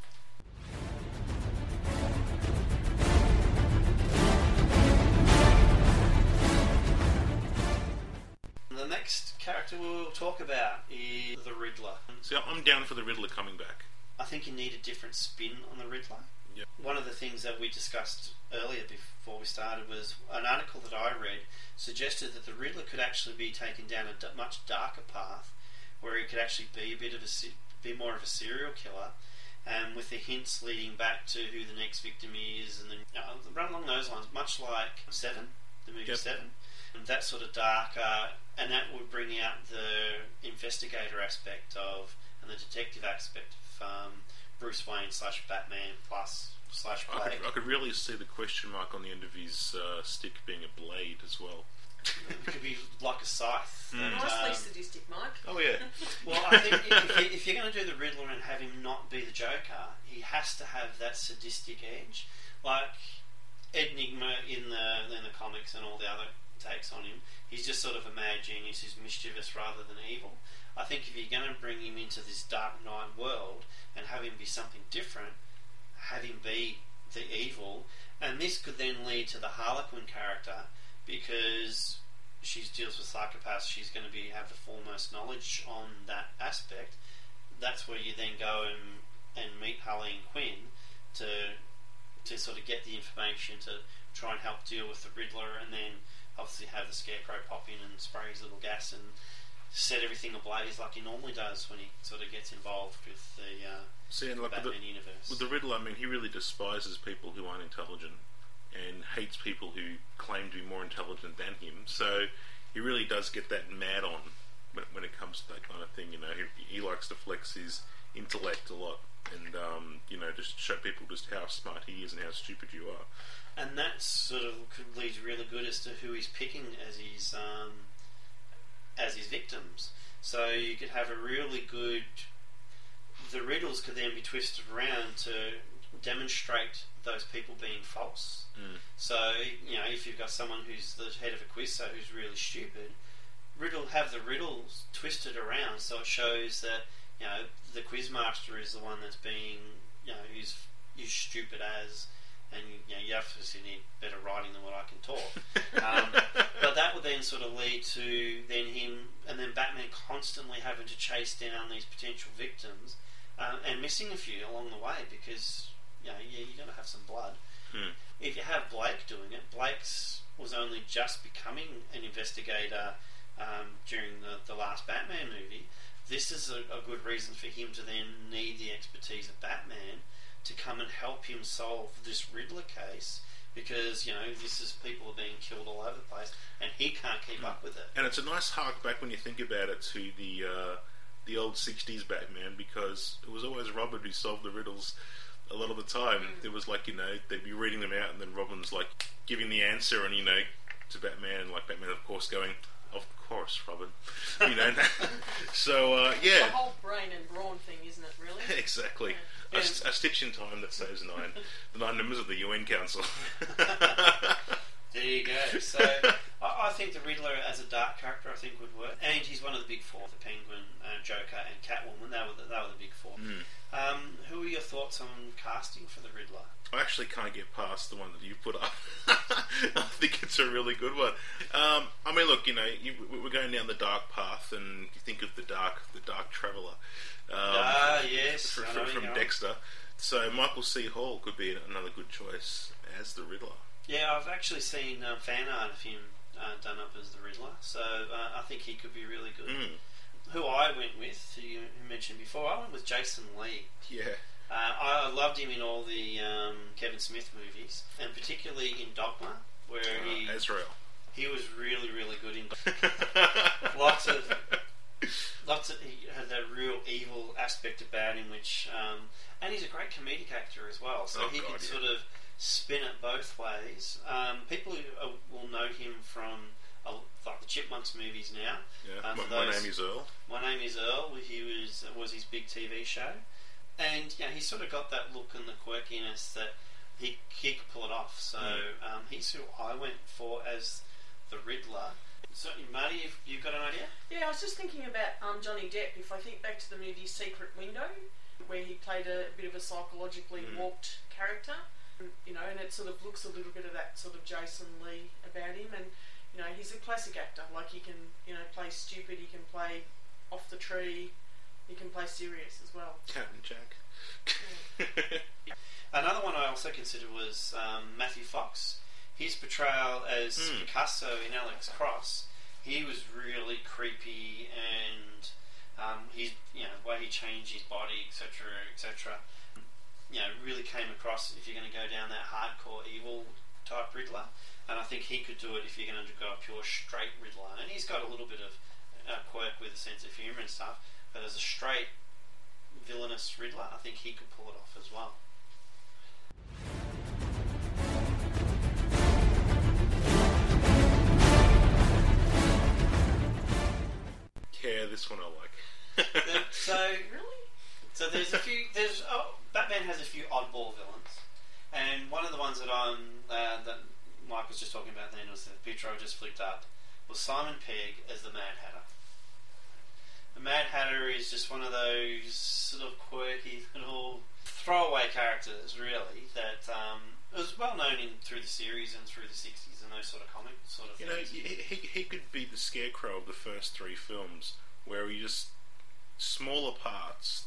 The next character we'll talk about is the Riddler. See, I'm down for the Riddler coming back. I think you need a different spin on the Riddler. Yep. One of the things that we discussed earlier before we started was an article that I read suggested that the Riddler could actually be taken down a much darker path, where he could actually be be more of a serial killer, and with the hints leading back to who the next victim is, and then run along those lines, much like Seven, the movie Seven. And that sort of darker, and that would bring out the investigator aspect and the detective aspect of Bruce Wayne / Batman / Blake. I could really see the question mark on the end of his stick being a blade as well. It could be like a scythe. Nicely sadistic, Mike. Oh yeah. Well, I think if you're going to do the Riddler and have him not be the Joker, he has to have that sadistic edge, like Enigma in the comics and all the other takes on him. He's just sort of a mad genius who's mischievous rather than evil. I think if you're going to bring him into this Dark Knight world and have him be something different, have him be the evil, and this could then lead to the Harlequin character, because she deals with psychopaths. She's going to have the foremost knowledge on that aspect. That's where you then go and meet Harleen Quinn to sort of get the information to try and help deal with the Riddler, and then obviously have the Scarecrow pop in and spray his little gas and set everything ablaze like he normally does when he sort of gets involved with the Batman universe. With the Riddler, I mean, he really despises people who aren't intelligent and hates people who claim to be more intelligent than him. So he really does get that mad on when it comes to that kind of thing. He likes to flex his intellect a lot, and just show people just how smart he is and how stupid you are. And that sort of could lead really good as to who he's picking as his victims. So you could have a really good. The riddles could then be twisted around to demonstrate those people being false. So if you've got someone who's the head of a quiz, so who's really stupid, have the riddles twisted around so it shows that the quizmaster is the one that's being who's stupid as. And you obviously need better writing than what I can talk. But that would then sort of lead to then him and then Batman constantly having to chase down these potential victims and missing a few along the way, because you're going to have some blood. If you have Blake doing it, Blake's was only just becoming an investigator during the last Batman movie. This is a good reason for him to then need the expertise of Batman to come and help him solve this Riddler case, because this is people are being killed all over the place and he can't keep up with it. And it's a nice hark back when you think about it to the old 60s Batman, because it was always Robin who solved the riddles a lot of the time. It was like they'd be reading them out and then Robin's like giving the answer, and to Batman, and like Batman of course going, "Of course, Robin." So It's the whole brain and brawn thing, isn't it, really? Exactly. Yeah. A stitch in time that saves 9. The 9 members of the UN Council. There you go. So I think the Riddler as a dark character I think would work, and he's one of the big four: the Penguin, Joker, and Catwoman. They were the big four. Who are your thoughts on casting for the Riddler? I actually can't get past the one that you put up. I think it's a really good one. I mean, look, we're going down the dark path, and you think of the dark traveller. Yes, from Dexter. So Michael C. Hall could be another good choice as the Riddler. Yeah, I've actually seen fan art of him done up as the Riddler. So I think he could be really good. Who I went with, who you mentioned before, I went with Jason Lee. Yeah. I loved him in all the Kevin Smith movies, and particularly in Dogma, where Azrael. he was really, really good in lots of he had that real evil aspect about him, which and he's a great comedic actor as well, so he can sort of spin it both ways. People will know him from like the Chipmunks movies now. Yeah. My Name is Earl. My Name is Earl. He was his big TV show, and he sort of got that look and the quirkiness that he could pull it off. So he's who I went for as the Riddler. So, Marty, you've got an idea? Yeah, I was just thinking about Johnny Depp. If I think back to the movie Secret Window, where he played a bit of a psychologically warped character, and it sort of looks a little bit of that sort of Jason Lee about him, and he's a classic actor. Like, he can play stupid, he can play off the tree, he can play serious as well. Captain Jack. Another one I also considered was Matthew Fox. His portrayal as Picasso in Alex Cross, he was really creepy, and his way he changed his body, etc., really came across. If you're going to go down that hardcore evil type Riddler, and I think he could do it if you're going to go a pure straight Riddler. And he's got a little bit of quirk with a sense of humour and stuff, but as a straight villainous Riddler, I think he could pull it off as well. Yeah, this one I like. So there's a few. Batman has a few oddball villains, and one of the ones that that Mike was just talking about then was the picture I just flicked up was Simon Pegg as the Mad Hatter. The Mad Hatter is just one of those sort of quirky little throwaway characters, really, that was well known through the series and through the 60s and those sort of comic sort of things. He could be the Scarecrow of the first three films, where he just smaller parts,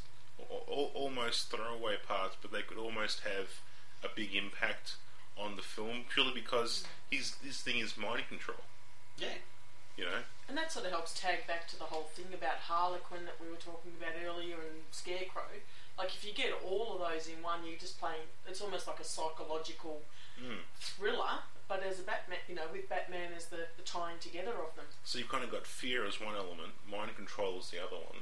almost throwaway parts, but they could almost have a big impact on the film purely because his thing is mind control. Yeah. And that sort of helps tag back to the whole thing about Harlequin that we were talking about earlier and Scarecrow. Like, if you get all of those in one, you're just playing, it's almost like a psychological thriller, but as a Batman, with Batman as the tying together of them. So you've kind of got fear as one element, mind control as the other one.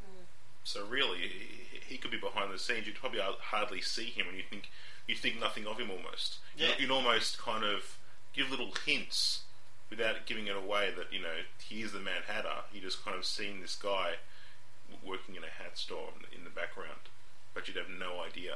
So really, he could be behind the scenes. You'd probably hardly see him, and you think nothing of him almost. Yeah. You'd almost kind of give little hints without giving it away that he is the Mad Hatter. You just kind of seen this guy working in a hat store in the background, but you'd have no idea.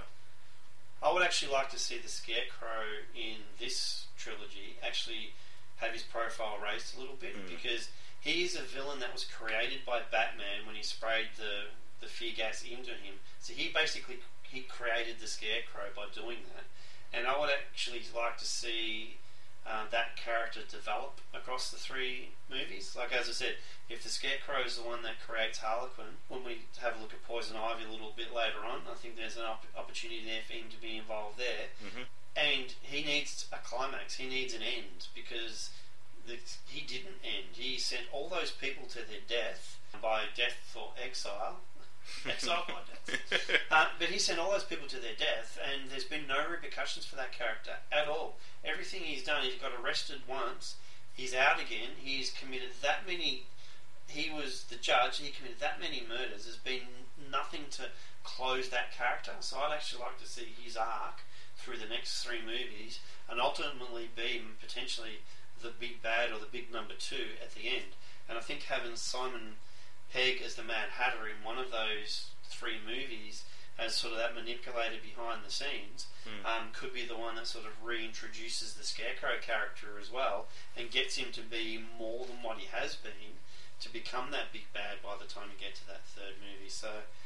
I would actually like to see the Scarecrow in this trilogy actually have his profile raised a little bit, because he is a villain that was created by Batman when he sprayed the fear gas into him. So he created the Scarecrow by doing that, and I would actually like to see that character develop across the three movies. Like, as I said, if the Scarecrow is the one that creates Harlequin, when we have a look at Poison Ivy a little bit later on, I think there's an opportunity there for him to be involved there. And he needs a climax, he needs an end, because he didn't end. He sent all those people to their death by death or exile. Exile by death. But he sent all those people to their death, and there's been no repercussions for that character at all. Everything he's done, he's got arrested once, he's out again, he's committed that many. He was the judge, he committed that many murders. There's been nothing to close that character, so I'd actually like to see his arc through the next three movies and ultimately be potentially the big bad or the big number two at the end. And I think having Simon Pegg as the Mad Hatter in one of those three movies as sort of that manipulator behind the scenes could be the one that sort of reintroduces the Scarecrow character as well and gets him to be more than what he has been, to become that big bad by the time you get to that third movie. So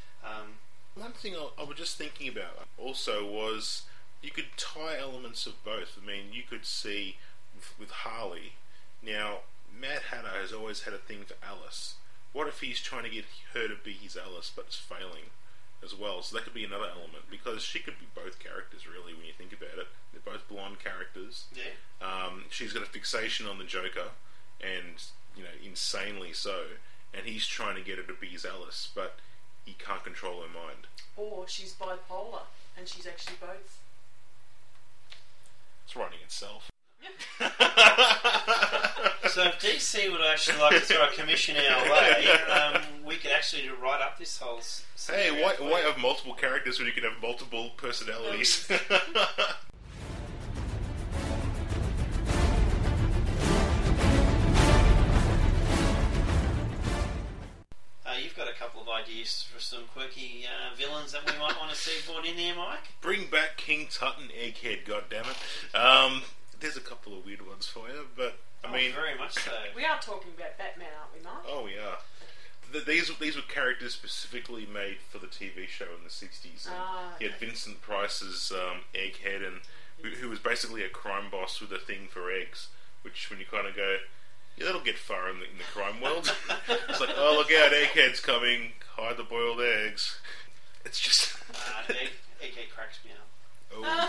one thing I was just thinking about also was you could tie elements of both. I mean, you could see with Harley, now Mad Hatter has always had a thing for Alice. What if he's trying to get her to be his Alice, but it's failing as well? So that could be another element, because she could be both characters, really, when you think about it. They're both blonde characters. yeah, She's got a fixation on the Joker, and insanely so, and he's trying to get her to be zealous, but he can't control her mind. Or she's bipolar, and she's actually both. It's writing itself. So if DC would actually like to throw a commission our way, we could actually write up this whole Hey, why have multiple characters when you can have multiple personalities? You've got a couple of ideas for some quirky villains that we might want to see brought in there, Mike? Bring back King Tut and Egghead, goddammit. There's a couple of weird ones for you, but I mean, very much so. We are talking about Batman, aren't we, Mark? Oh, we are. These were characters specifically made for the TV show in the 60s. You had Vincent Price's Egghead, and who was basically a crime boss with a thing for eggs, which when you kind of go, yeah, that'll get far in the crime world. It's like, oh, look out, Egghead's coming, hide the boiled eggs. It's just... Egghead cracks me up. Oh.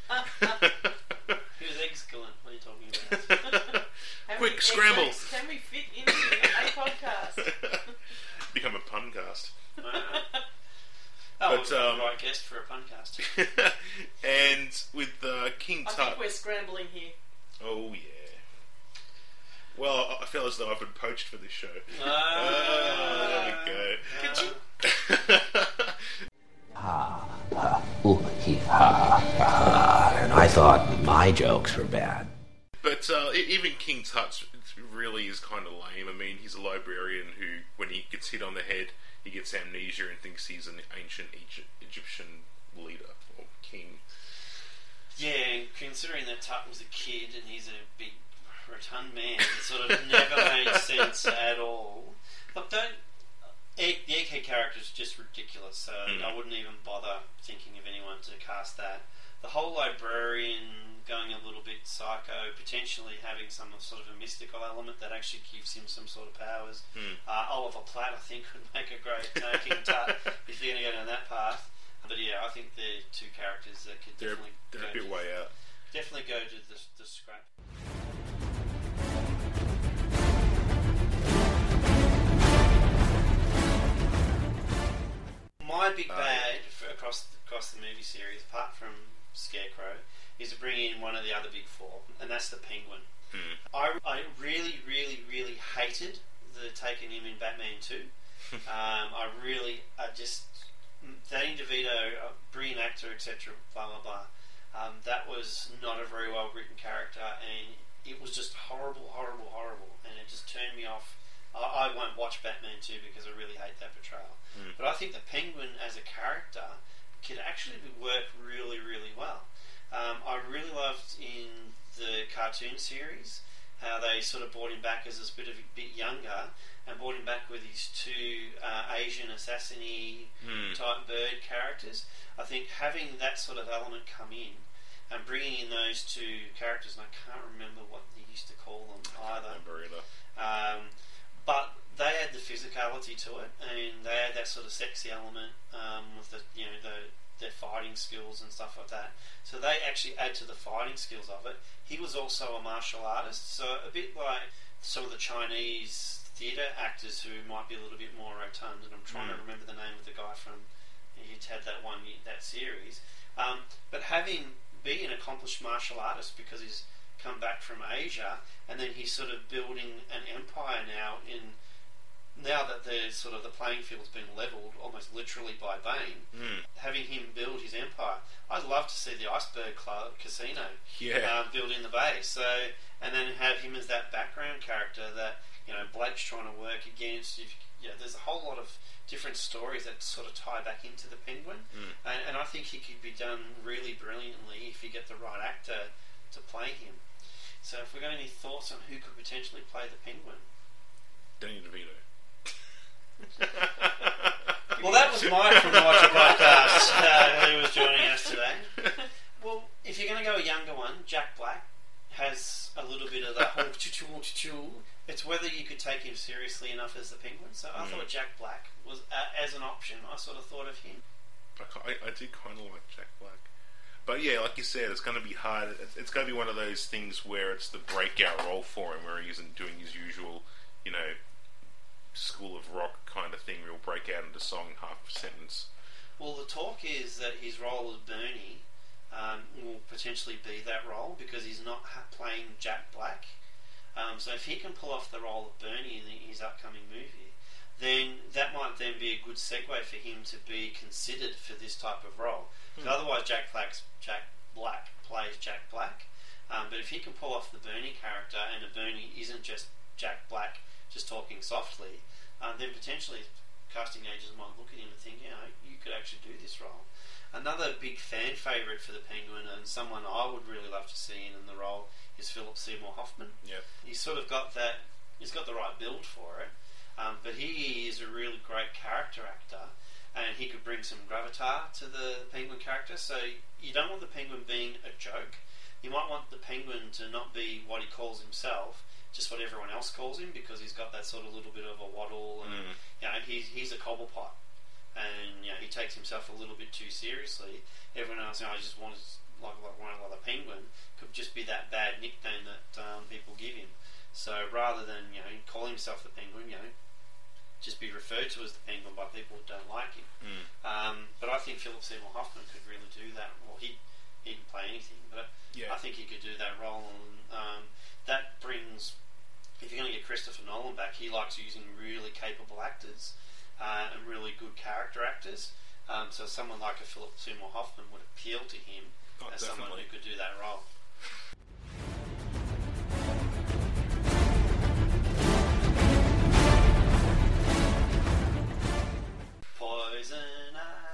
Whose eggs killing? What are you talking about? Quick, scramble! Can we fit into a podcast? Become a puncast. Oh, But, we're the right guest for a puncast. And with King I Tut... think we're scrambling here. Oh, yeah. Well, I feel as though I've been poached for this show. There we go. And I thought my jokes were bad. But even King Tut really is kind of lame. I mean, he's a librarian who, when he gets hit on the head, he gets amnesia and thinks he's an ancient Egyptian leader or king. Yeah, considering that Tut was a kid and he's a big rotund man, it sort of never made sense at all. Look, the Egghead character is just ridiculous, so I wouldn't even bother thinking of anyone to cast that. The whole librarian going a little bit psycho, potentially having some sort of a mystical element that actually gives him some sort of powers. Oliver Platt, I think, would make a great King Tut if you're going to go down that path. But yeah, I think they're two characters that could definitely they're a bit way out. Definitely go to the scrap. My big bad across the movie series, apart from Scarecrow, is to bring in one of the other big four, and that's the Penguin. I really, really, really hated the taking him in Batman 2. Danny DeVito, brilliant actor, etc., blah, blah, blah. That was not a very well written character, and it was just horrible, horrible, horrible, and it just turned me off. I won't watch Batman 2 because I really hate that portrayal. But I think the Penguin as a character could actually work really, really well. I really loved in the cartoon series how they sort of brought him back as a bit younger and brought him back with these two Asian assassin-y type bird characters. I think having that sort of element come in and bringing in those two characters, and I can't remember what they used to call them either. But they had the physicality to it, and they had that sort of sexy element with their fighting skills and stuff like that. So they actually add to the fighting skills of it. He was also a martial artist, so a bit like some of the Chinese theatre actors who might be a little bit more rotund, and I'm trying to remember the name of the guy from he had that series. But be an accomplished martial artist because he's come back from Asia, and then he's sort of building an empire now that the playing field's been levelled almost literally by Bane, having him build his empire. I'd love to see the Iceberg Club Casino build in the base. So, and then have him as that background character that Blake's trying to work against. There's a whole lot of different stories that sort of tie back into the Penguin, and I think he could be done really brilliantly if you get the right actor to play him. So, if we've got any thoughts on who could potentially play the Penguin? Danny DeVito. Well, that was Mike from the Watch It Podcast who was joining us today. Well, if you're going to go a younger one, Jack Black has a little bit of that whole it's whether you could take him seriously enough as the Penguin. So I thought Jack Black was, as an option, I sort of thought of him. I do kind of like Jack Black. But yeah, like you said, it's going to be hard. It's going to be one of those things where it's the breakout role for him, where he isn't doing his usual, School of Rock kind of thing, where he'll break out into song half a sentence. Well, the talk is that his role as Bernie will potentially be that role because he's not playing Jack Black. So if he can pull off the role of Bernie in his upcoming movie, then that might then be a good segue for him to be considered for this type of role. Because otherwise Jack Black plays Jack Black. But if he can pull off the Bernie character and the Bernie isn't just Jack Black just talking softly, then potentially casting agents might look at him and think, you could actually do this role. Another big fan favourite for the Penguin, and someone I would really love to see in the role, is Philip Seymour Hoffman. Yep. He's sort of got that. He's got the right build for it, but he is a really great character actor, and he could bring some gravitas to the Penguin character. So you don't want the Penguin being a joke. You might want the Penguin to not be what he calls himself, just what everyone else calls him, because he's got that sort of little bit of a waddle, and he's a cobblepot. And he takes himself a little bit too seriously. Everyone else, I just wanted like one other Penguin, could just be that bad nickname that people give him. So rather than call himself the Penguin, just be referred to as the Penguin by people who don't like him. But I think Philip Seymour Hoffman could really do that. Well, he didn't play anything, but I think he could do that role, and that brings. If you're going to get Christopher Nolan back, he likes using really capable actors. And really good character actors. So someone like a Philip Seymour Hoffman would appeal to him as definitely. someone who could do that role. Poison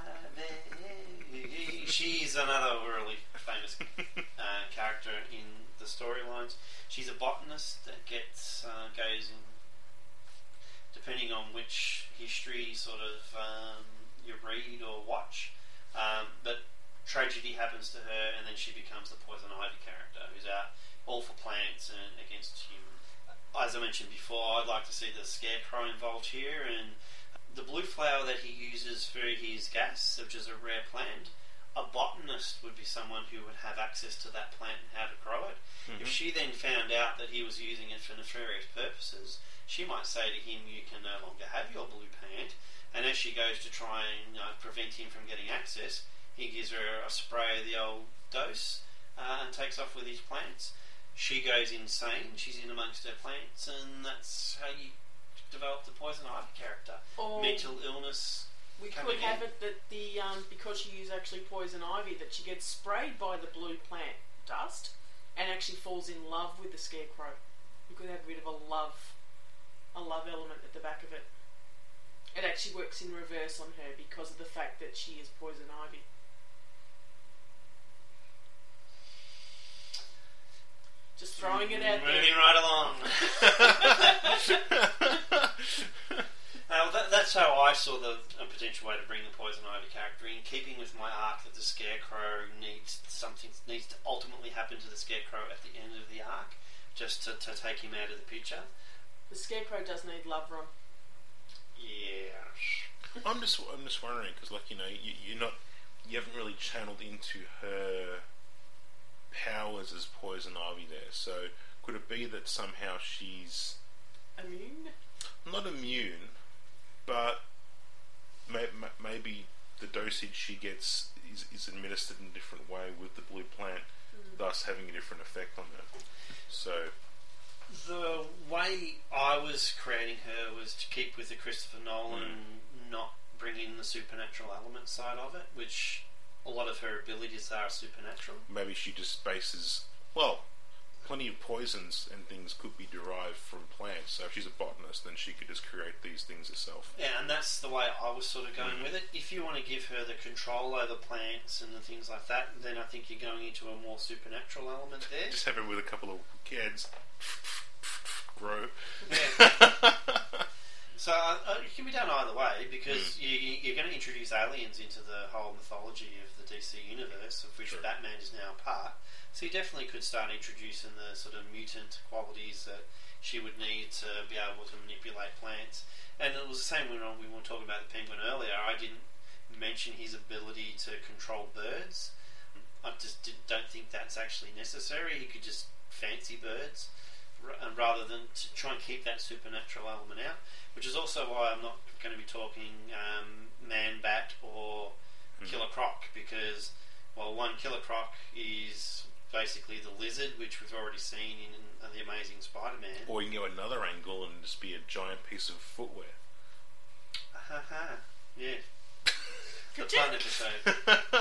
Ivy. She's another really famous character in the storylines. She's a botanist that goes in. Depending on which history sort of you read or watch, but tragedy happens to her, and then she becomes the Poison Ivy character, who's out all for plants and against humans. As I mentioned before, I'd like to see the Scarecrow involved here, and the blue flower that he uses for his gas, which is a rare plant. A botanist would be someone who would have access to that plant and how to grow it. If she then found out that he was using it for nefarious purposes, she might say to him, you can no longer have your blue plant, and as she goes to try and prevent him from getting access, he gives her a spray of the old dose and takes off with his plants. She goes insane, she's in amongst her plants, and that's how you develop the Poison Ivy character. Or mental illness. we could have it that the because she used actually Poison Ivy, that she gets sprayed by the blue plant dust and actually falls in love with the Scarecrow. You could have a bit of a love element at the back of it. It actually works in reverse on her because of the fact that she is Poison Ivy. Just throwing it out there. Moving right along. That's how I saw a potential way to bring the Poison Ivy character in, keeping with my arc that the Scarecrow needs to ultimately happen to the Scarecrow at the end of the arc, just to take him out of the picture. The Scarecrow does need love, Ron. Yeah. I'm just wondering, because you haven't really channeled into her powers as Poison Ivy there. So could it be that somehow she's Immune? not immune, but maybe the dosage she gets is administered in a different way with the blue plant, thus having a different effect on her. So the way I was creating her was to keep with the Christopher Nolan, not bring in the supernatural element side of it, which a lot of her abilities are supernatural. maybe she just bases, plenty of poisons and things could be derived from plants. So if she's a botanist, then she could just create these things herself. Yeah, and that's the way I was sort of going with it. If you want to give her the control over plants and the things like that, then I think you're going into a more supernatural element there. Just have her with a couple of kids grow. Yeah. So it can be done either way, because you're going to introduce aliens into the whole mythology of the DC universe, of which Sure. Batman is now a part. So you definitely could start introducing the sort of mutant qualities that she would need to be able to manipulate plants. And it was the same when we were talking about the Penguin earlier. I didn't mention his ability to control birds. I just don't think that's actually necessary. He could just fancy birds rather than to try and keep that supernatural element out, which is also why I'm not going to be talking Man-Bat or Killer Croc, because, well, one, Killer Croc is basically the lizard, which we've already seen in The Amazing Spider-Man. Or you can go another angle and just be a giant piece of footwear. Yeah. The fun episode.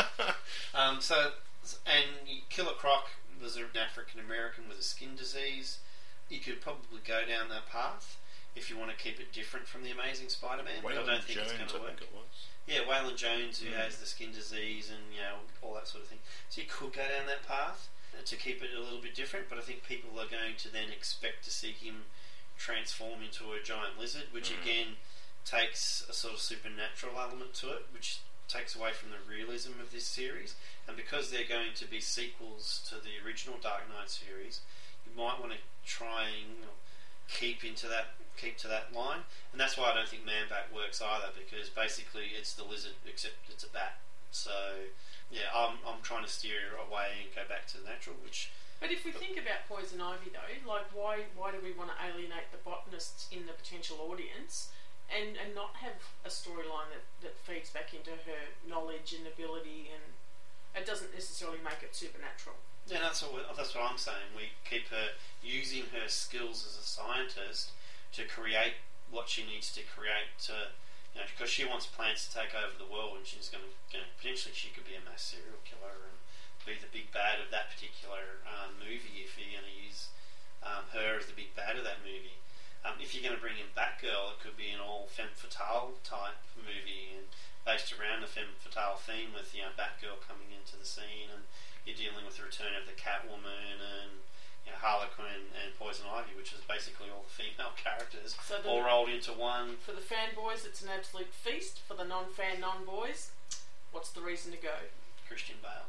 And Killer Croc was an African American with a skin disease. You could probably go down that path if you want to keep it different from The Amazing Spider-Man. But I don't think it's going to work. It was. Yeah, Waylon Jones, who has the skin disease and all that sort of thing. So you could go down that path to keep it a little bit different. But I think people are going to then expect to see him transform into a giant lizard, which again takes a sort of supernatural element to it, which takes away from the realism of this series. And because they're going to be sequels to the original Dark Knight series, you might want to try and keep to that line. And that's why I don't think Man-Bat works either, because basically it's the lizard except it's a bat. So yeah, I'm trying to steer away and go back to the natural. But if we think about Poison Ivy though, like why do we want to alienate the botanists in the potential audience? And not have a storyline that feeds back into her knowledge and ability, and it doesn't necessarily make it supernatural. Yeah, that's what I'm saying. We keep her using her skills as a scientist to create what she needs to create to, because she wants plants to take over the world, and she's going to potentially she could be a mass serial killer and be the big bad of that particular movie if you're going to use her as the big bad of that movie. If you're going to bring in Batgirl, it could be an all femme fatale type movie and based around the femme fatale theme with Batgirl coming into the scene, and you're dealing with the return of the Catwoman and Harlequin and Poison Ivy, which is basically all the female characters all rolled into one. For the fanboys, it's an absolute feast. For the non-fan non-boys, what's the reason to go? Christian Bale.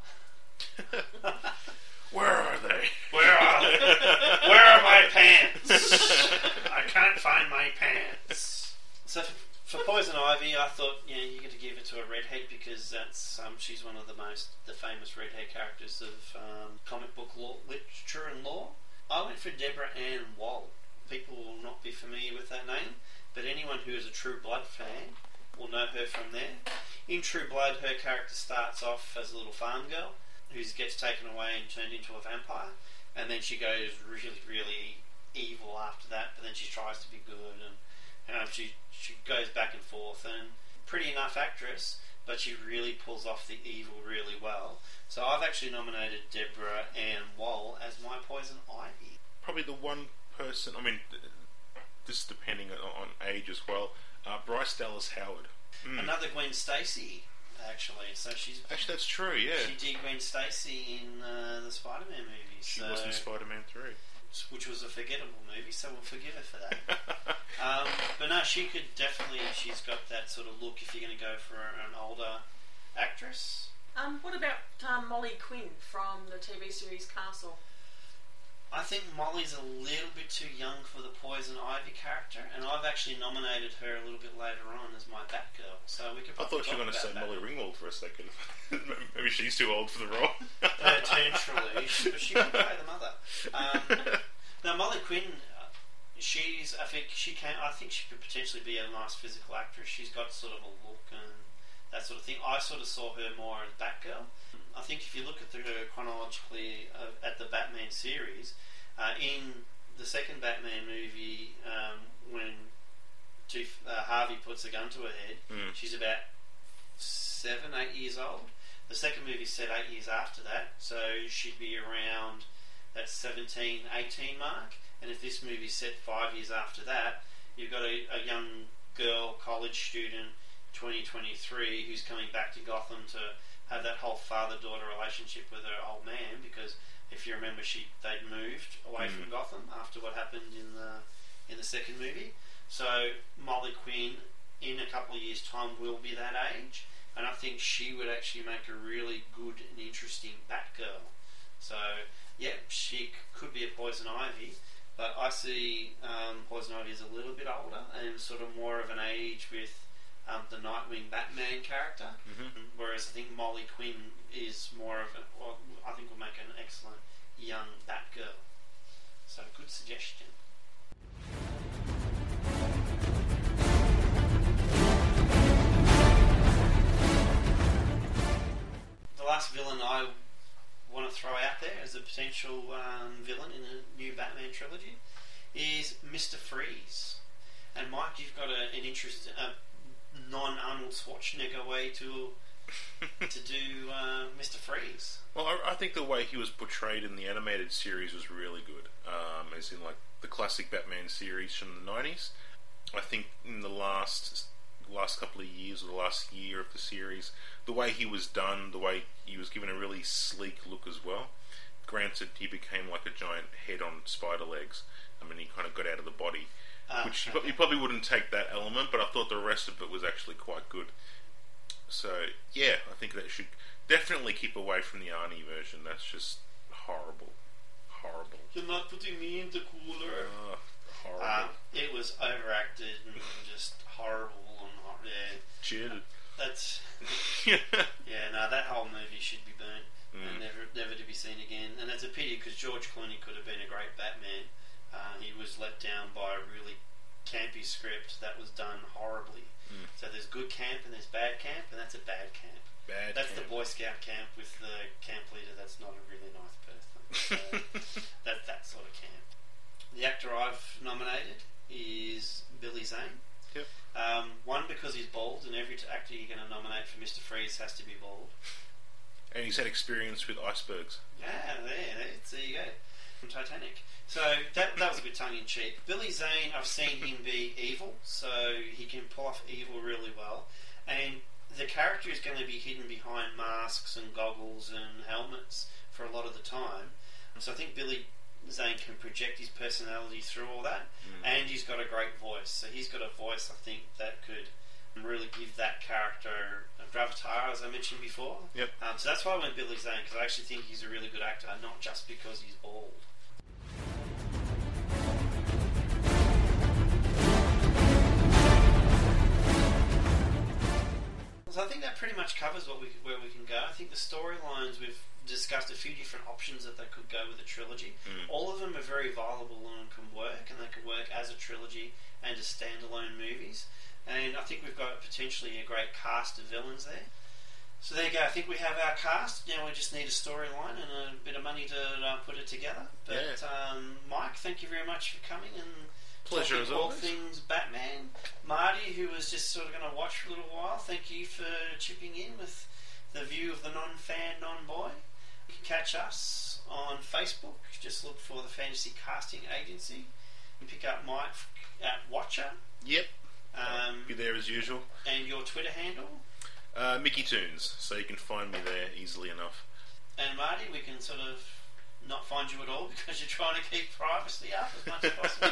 Where are they? Where are they? Where are my pants? I can't find my pants. So for Poison Ivy, I thought you're going to give it to a redhead because that's she's one of the famous redhead characters of comic book literature and lore. I went for Deborah Ann Woll. People will not be familiar with that name, but anyone who is a True Blood fan will know her from there. In True Blood, her character starts off as a little farm girl who gets taken away and turned into a vampire, and then she goes really, really evil after that, but then she tries to be good, and she goes back and forth, and pretty enough actress, but she really pulls off the evil really well. So I've actually nominated Deborah Ann Woll as my Poison Ivy. Probably the one person, I mean, this is depending on age as well, Bryce Dallas Howard. Another Gwen Stacy, actually. So actually, that's true, yeah. She did Gwen Stacy in the Spider-Man movie. She was in Spider-Man 3. Which was a forgettable movie, so we'll forgive her for that. But no, she could definitely, she's got that sort of look if you're going to go for an older actress. What about Molly Quinn from the TV series Castle? I think Molly's a little bit too young for the Poison Ivy character, and I've actually nominated her a little bit later on as my Batgirl. So we could. I thought you were going to say Molly Ringwald for a second. Maybe she's too old for the role. Potentially, but she could play the mother. Now Molly Quinn, I think she could potentially be a nice physical actress. She's got sort of a look and that sort of thing. I sort of saw her more as Batgirl. I think if you look at her chronologically at the Batman series, in the second Batman movie, when Harvey puts a gun to her head, she's about 7-8 years old. The second movie set 8 years after that, so she'd be around that 17-18 mark. And if this movie's set 5 years after that, you've got a young girl, college student, 2023, who's coming back to Gotham to have that whole father-daughter relationship with her old man, because if you remember, they'd moved away from Gotham after what happened in the second movie. So Molly Quinn, in a couple of years' time, will be that age, and I think she would actually make a really good and interesting Batgirl. So yeah, she could be a Poison Ivy, but I see Poison Ivy as a little bit older and sort of more of an age with the Nightwing Batman character. Whereas I think Molly Quinn is more of I think will make an excellent young Batgirl. So good suggestion. The last villain I want to throw out there as a potential villain in a new Batman trilogy is Mr. Freeze. And Mike, you've got an interest, non-Arnold Schwarzenegger way to do Mr. Freeze. Well, I think the way he was portrayed in the animated series was really good. As in, like, the classic Batman series from the 90s. I think in the last couple of years, or the last year of the series, the way he was done, the way he was given a really sleek look as well. Granted, he became like a giant head on spider legs. I mean, he kind of got out of the body. Which you probably wouldn't take that element, but I thought the rest of it was actually quite good. So, yeah, I think that should definitely keep away from the Arnie version. That's just horrible. Horrible. You're not putting me in the cooler. Horrible. It was overacted and just horrible. Cheated. That's... yeah, no, that whole movie should be burnt and never to be seen again. And it's a pity because George Clooney could have been a great Batman. He was let down by a really campy script that was done horribly. So there's good camp and there's bad camp, and that's a bad camp. That's the Boy Scout camp with the camp leader that's not a really nice person. So that's that sort of camp. The actor I've nominated is Billy Zane. Yep. One, because he's bald, and every actor you're going to nominate for Mr. Freeze has to be bald. And he's had experience with icebergs. Yeah, there you go. From Titanic. So that was a bit tongue-in-cheek. Billy Zane, I've seen him be evil, so he can pull off evil really well. And the character is going to be hidden behind masks and goggles and helmets for a lot of the time. So I think Billy Zane can project his personality through all that, and he's got a great voice. So he's got a voice, I think, that could really give that character a gravitas, as I mentioned before. Yep. So that's why I went Billy Zane, because I actually think he's a really good actor, not just because he's bald. So I think that pretty much covers where we can go. I think the storylines, we've discussed a few different options that they could go with a trilogy. All of them are very viable and can work, and they can work as a trilogy and as standalone movies. And I think we've got potentially a great cast of villains there. So there you go. I think we have our cast. Now we just need a storyline and a bit of money to put it together. But Mike, thank you very much for coming and pleasure as all always. Things Batman. Marty, who was just sort of going to watch for a little while, thank you for chipping in with the view of the non-fan, non-boy. You can catch us on Facebook. Just look for the Fantasy Casting Agency. You pick up Mike at Watcher. Yep. Be there as usual. And your Twitter handle? Mickey Toons, so you can find me there easily enough. And Marty, we can sort of not find you at all because you're trying to keep privacy up as much as possible.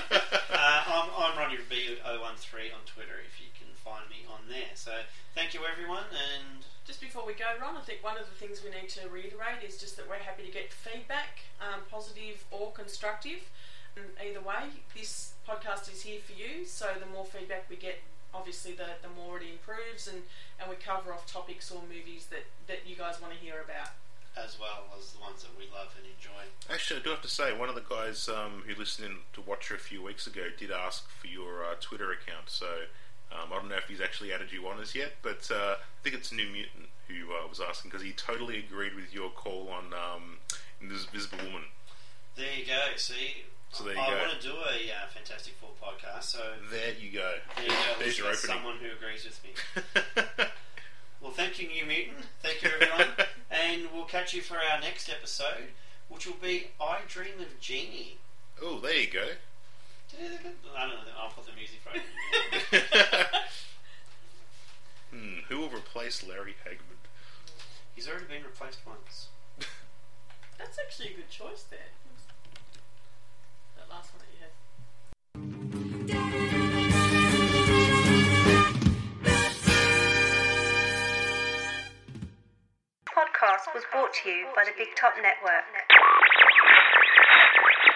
I'm Ronnie B013 on Twitter if you can find me on there. So thank you everyone. And just before we go, Ron, I think one of the things we need to reiterate is just that we're happy to get feedback, positive or constructive. Either way, this podcast is here for you, so the more feedback we get, obviously the more it improves, and we cover off topics or movies that you guys want to hear about. As well as the ones that we love and enjoy. Actually, I do have to say, one of the guys who listened in to Watcher a few weeks ago did ask for your Twitter account, so I don't know if he's actually added you on as yet, but I think it's New Mutant who was asking, because he totally agreed with your call on Invisible Woman. There you go, see? So there you I go. want to do a Fantastic Four podcast, so there you go. There you go. There's your opening. Someone who agrees with me. Well, thank you, New Mutant. Thank you, everyone. And we'll catch you for our next episode, which will be I Dream of Jeannie. Oh, there you go. I don't know. I'll put the music right in. Who will replace Larry Hagman? He's already been replaced once. That's actually a good choice there. That last one that you had. Podcast was brought to you by the Big Top Network.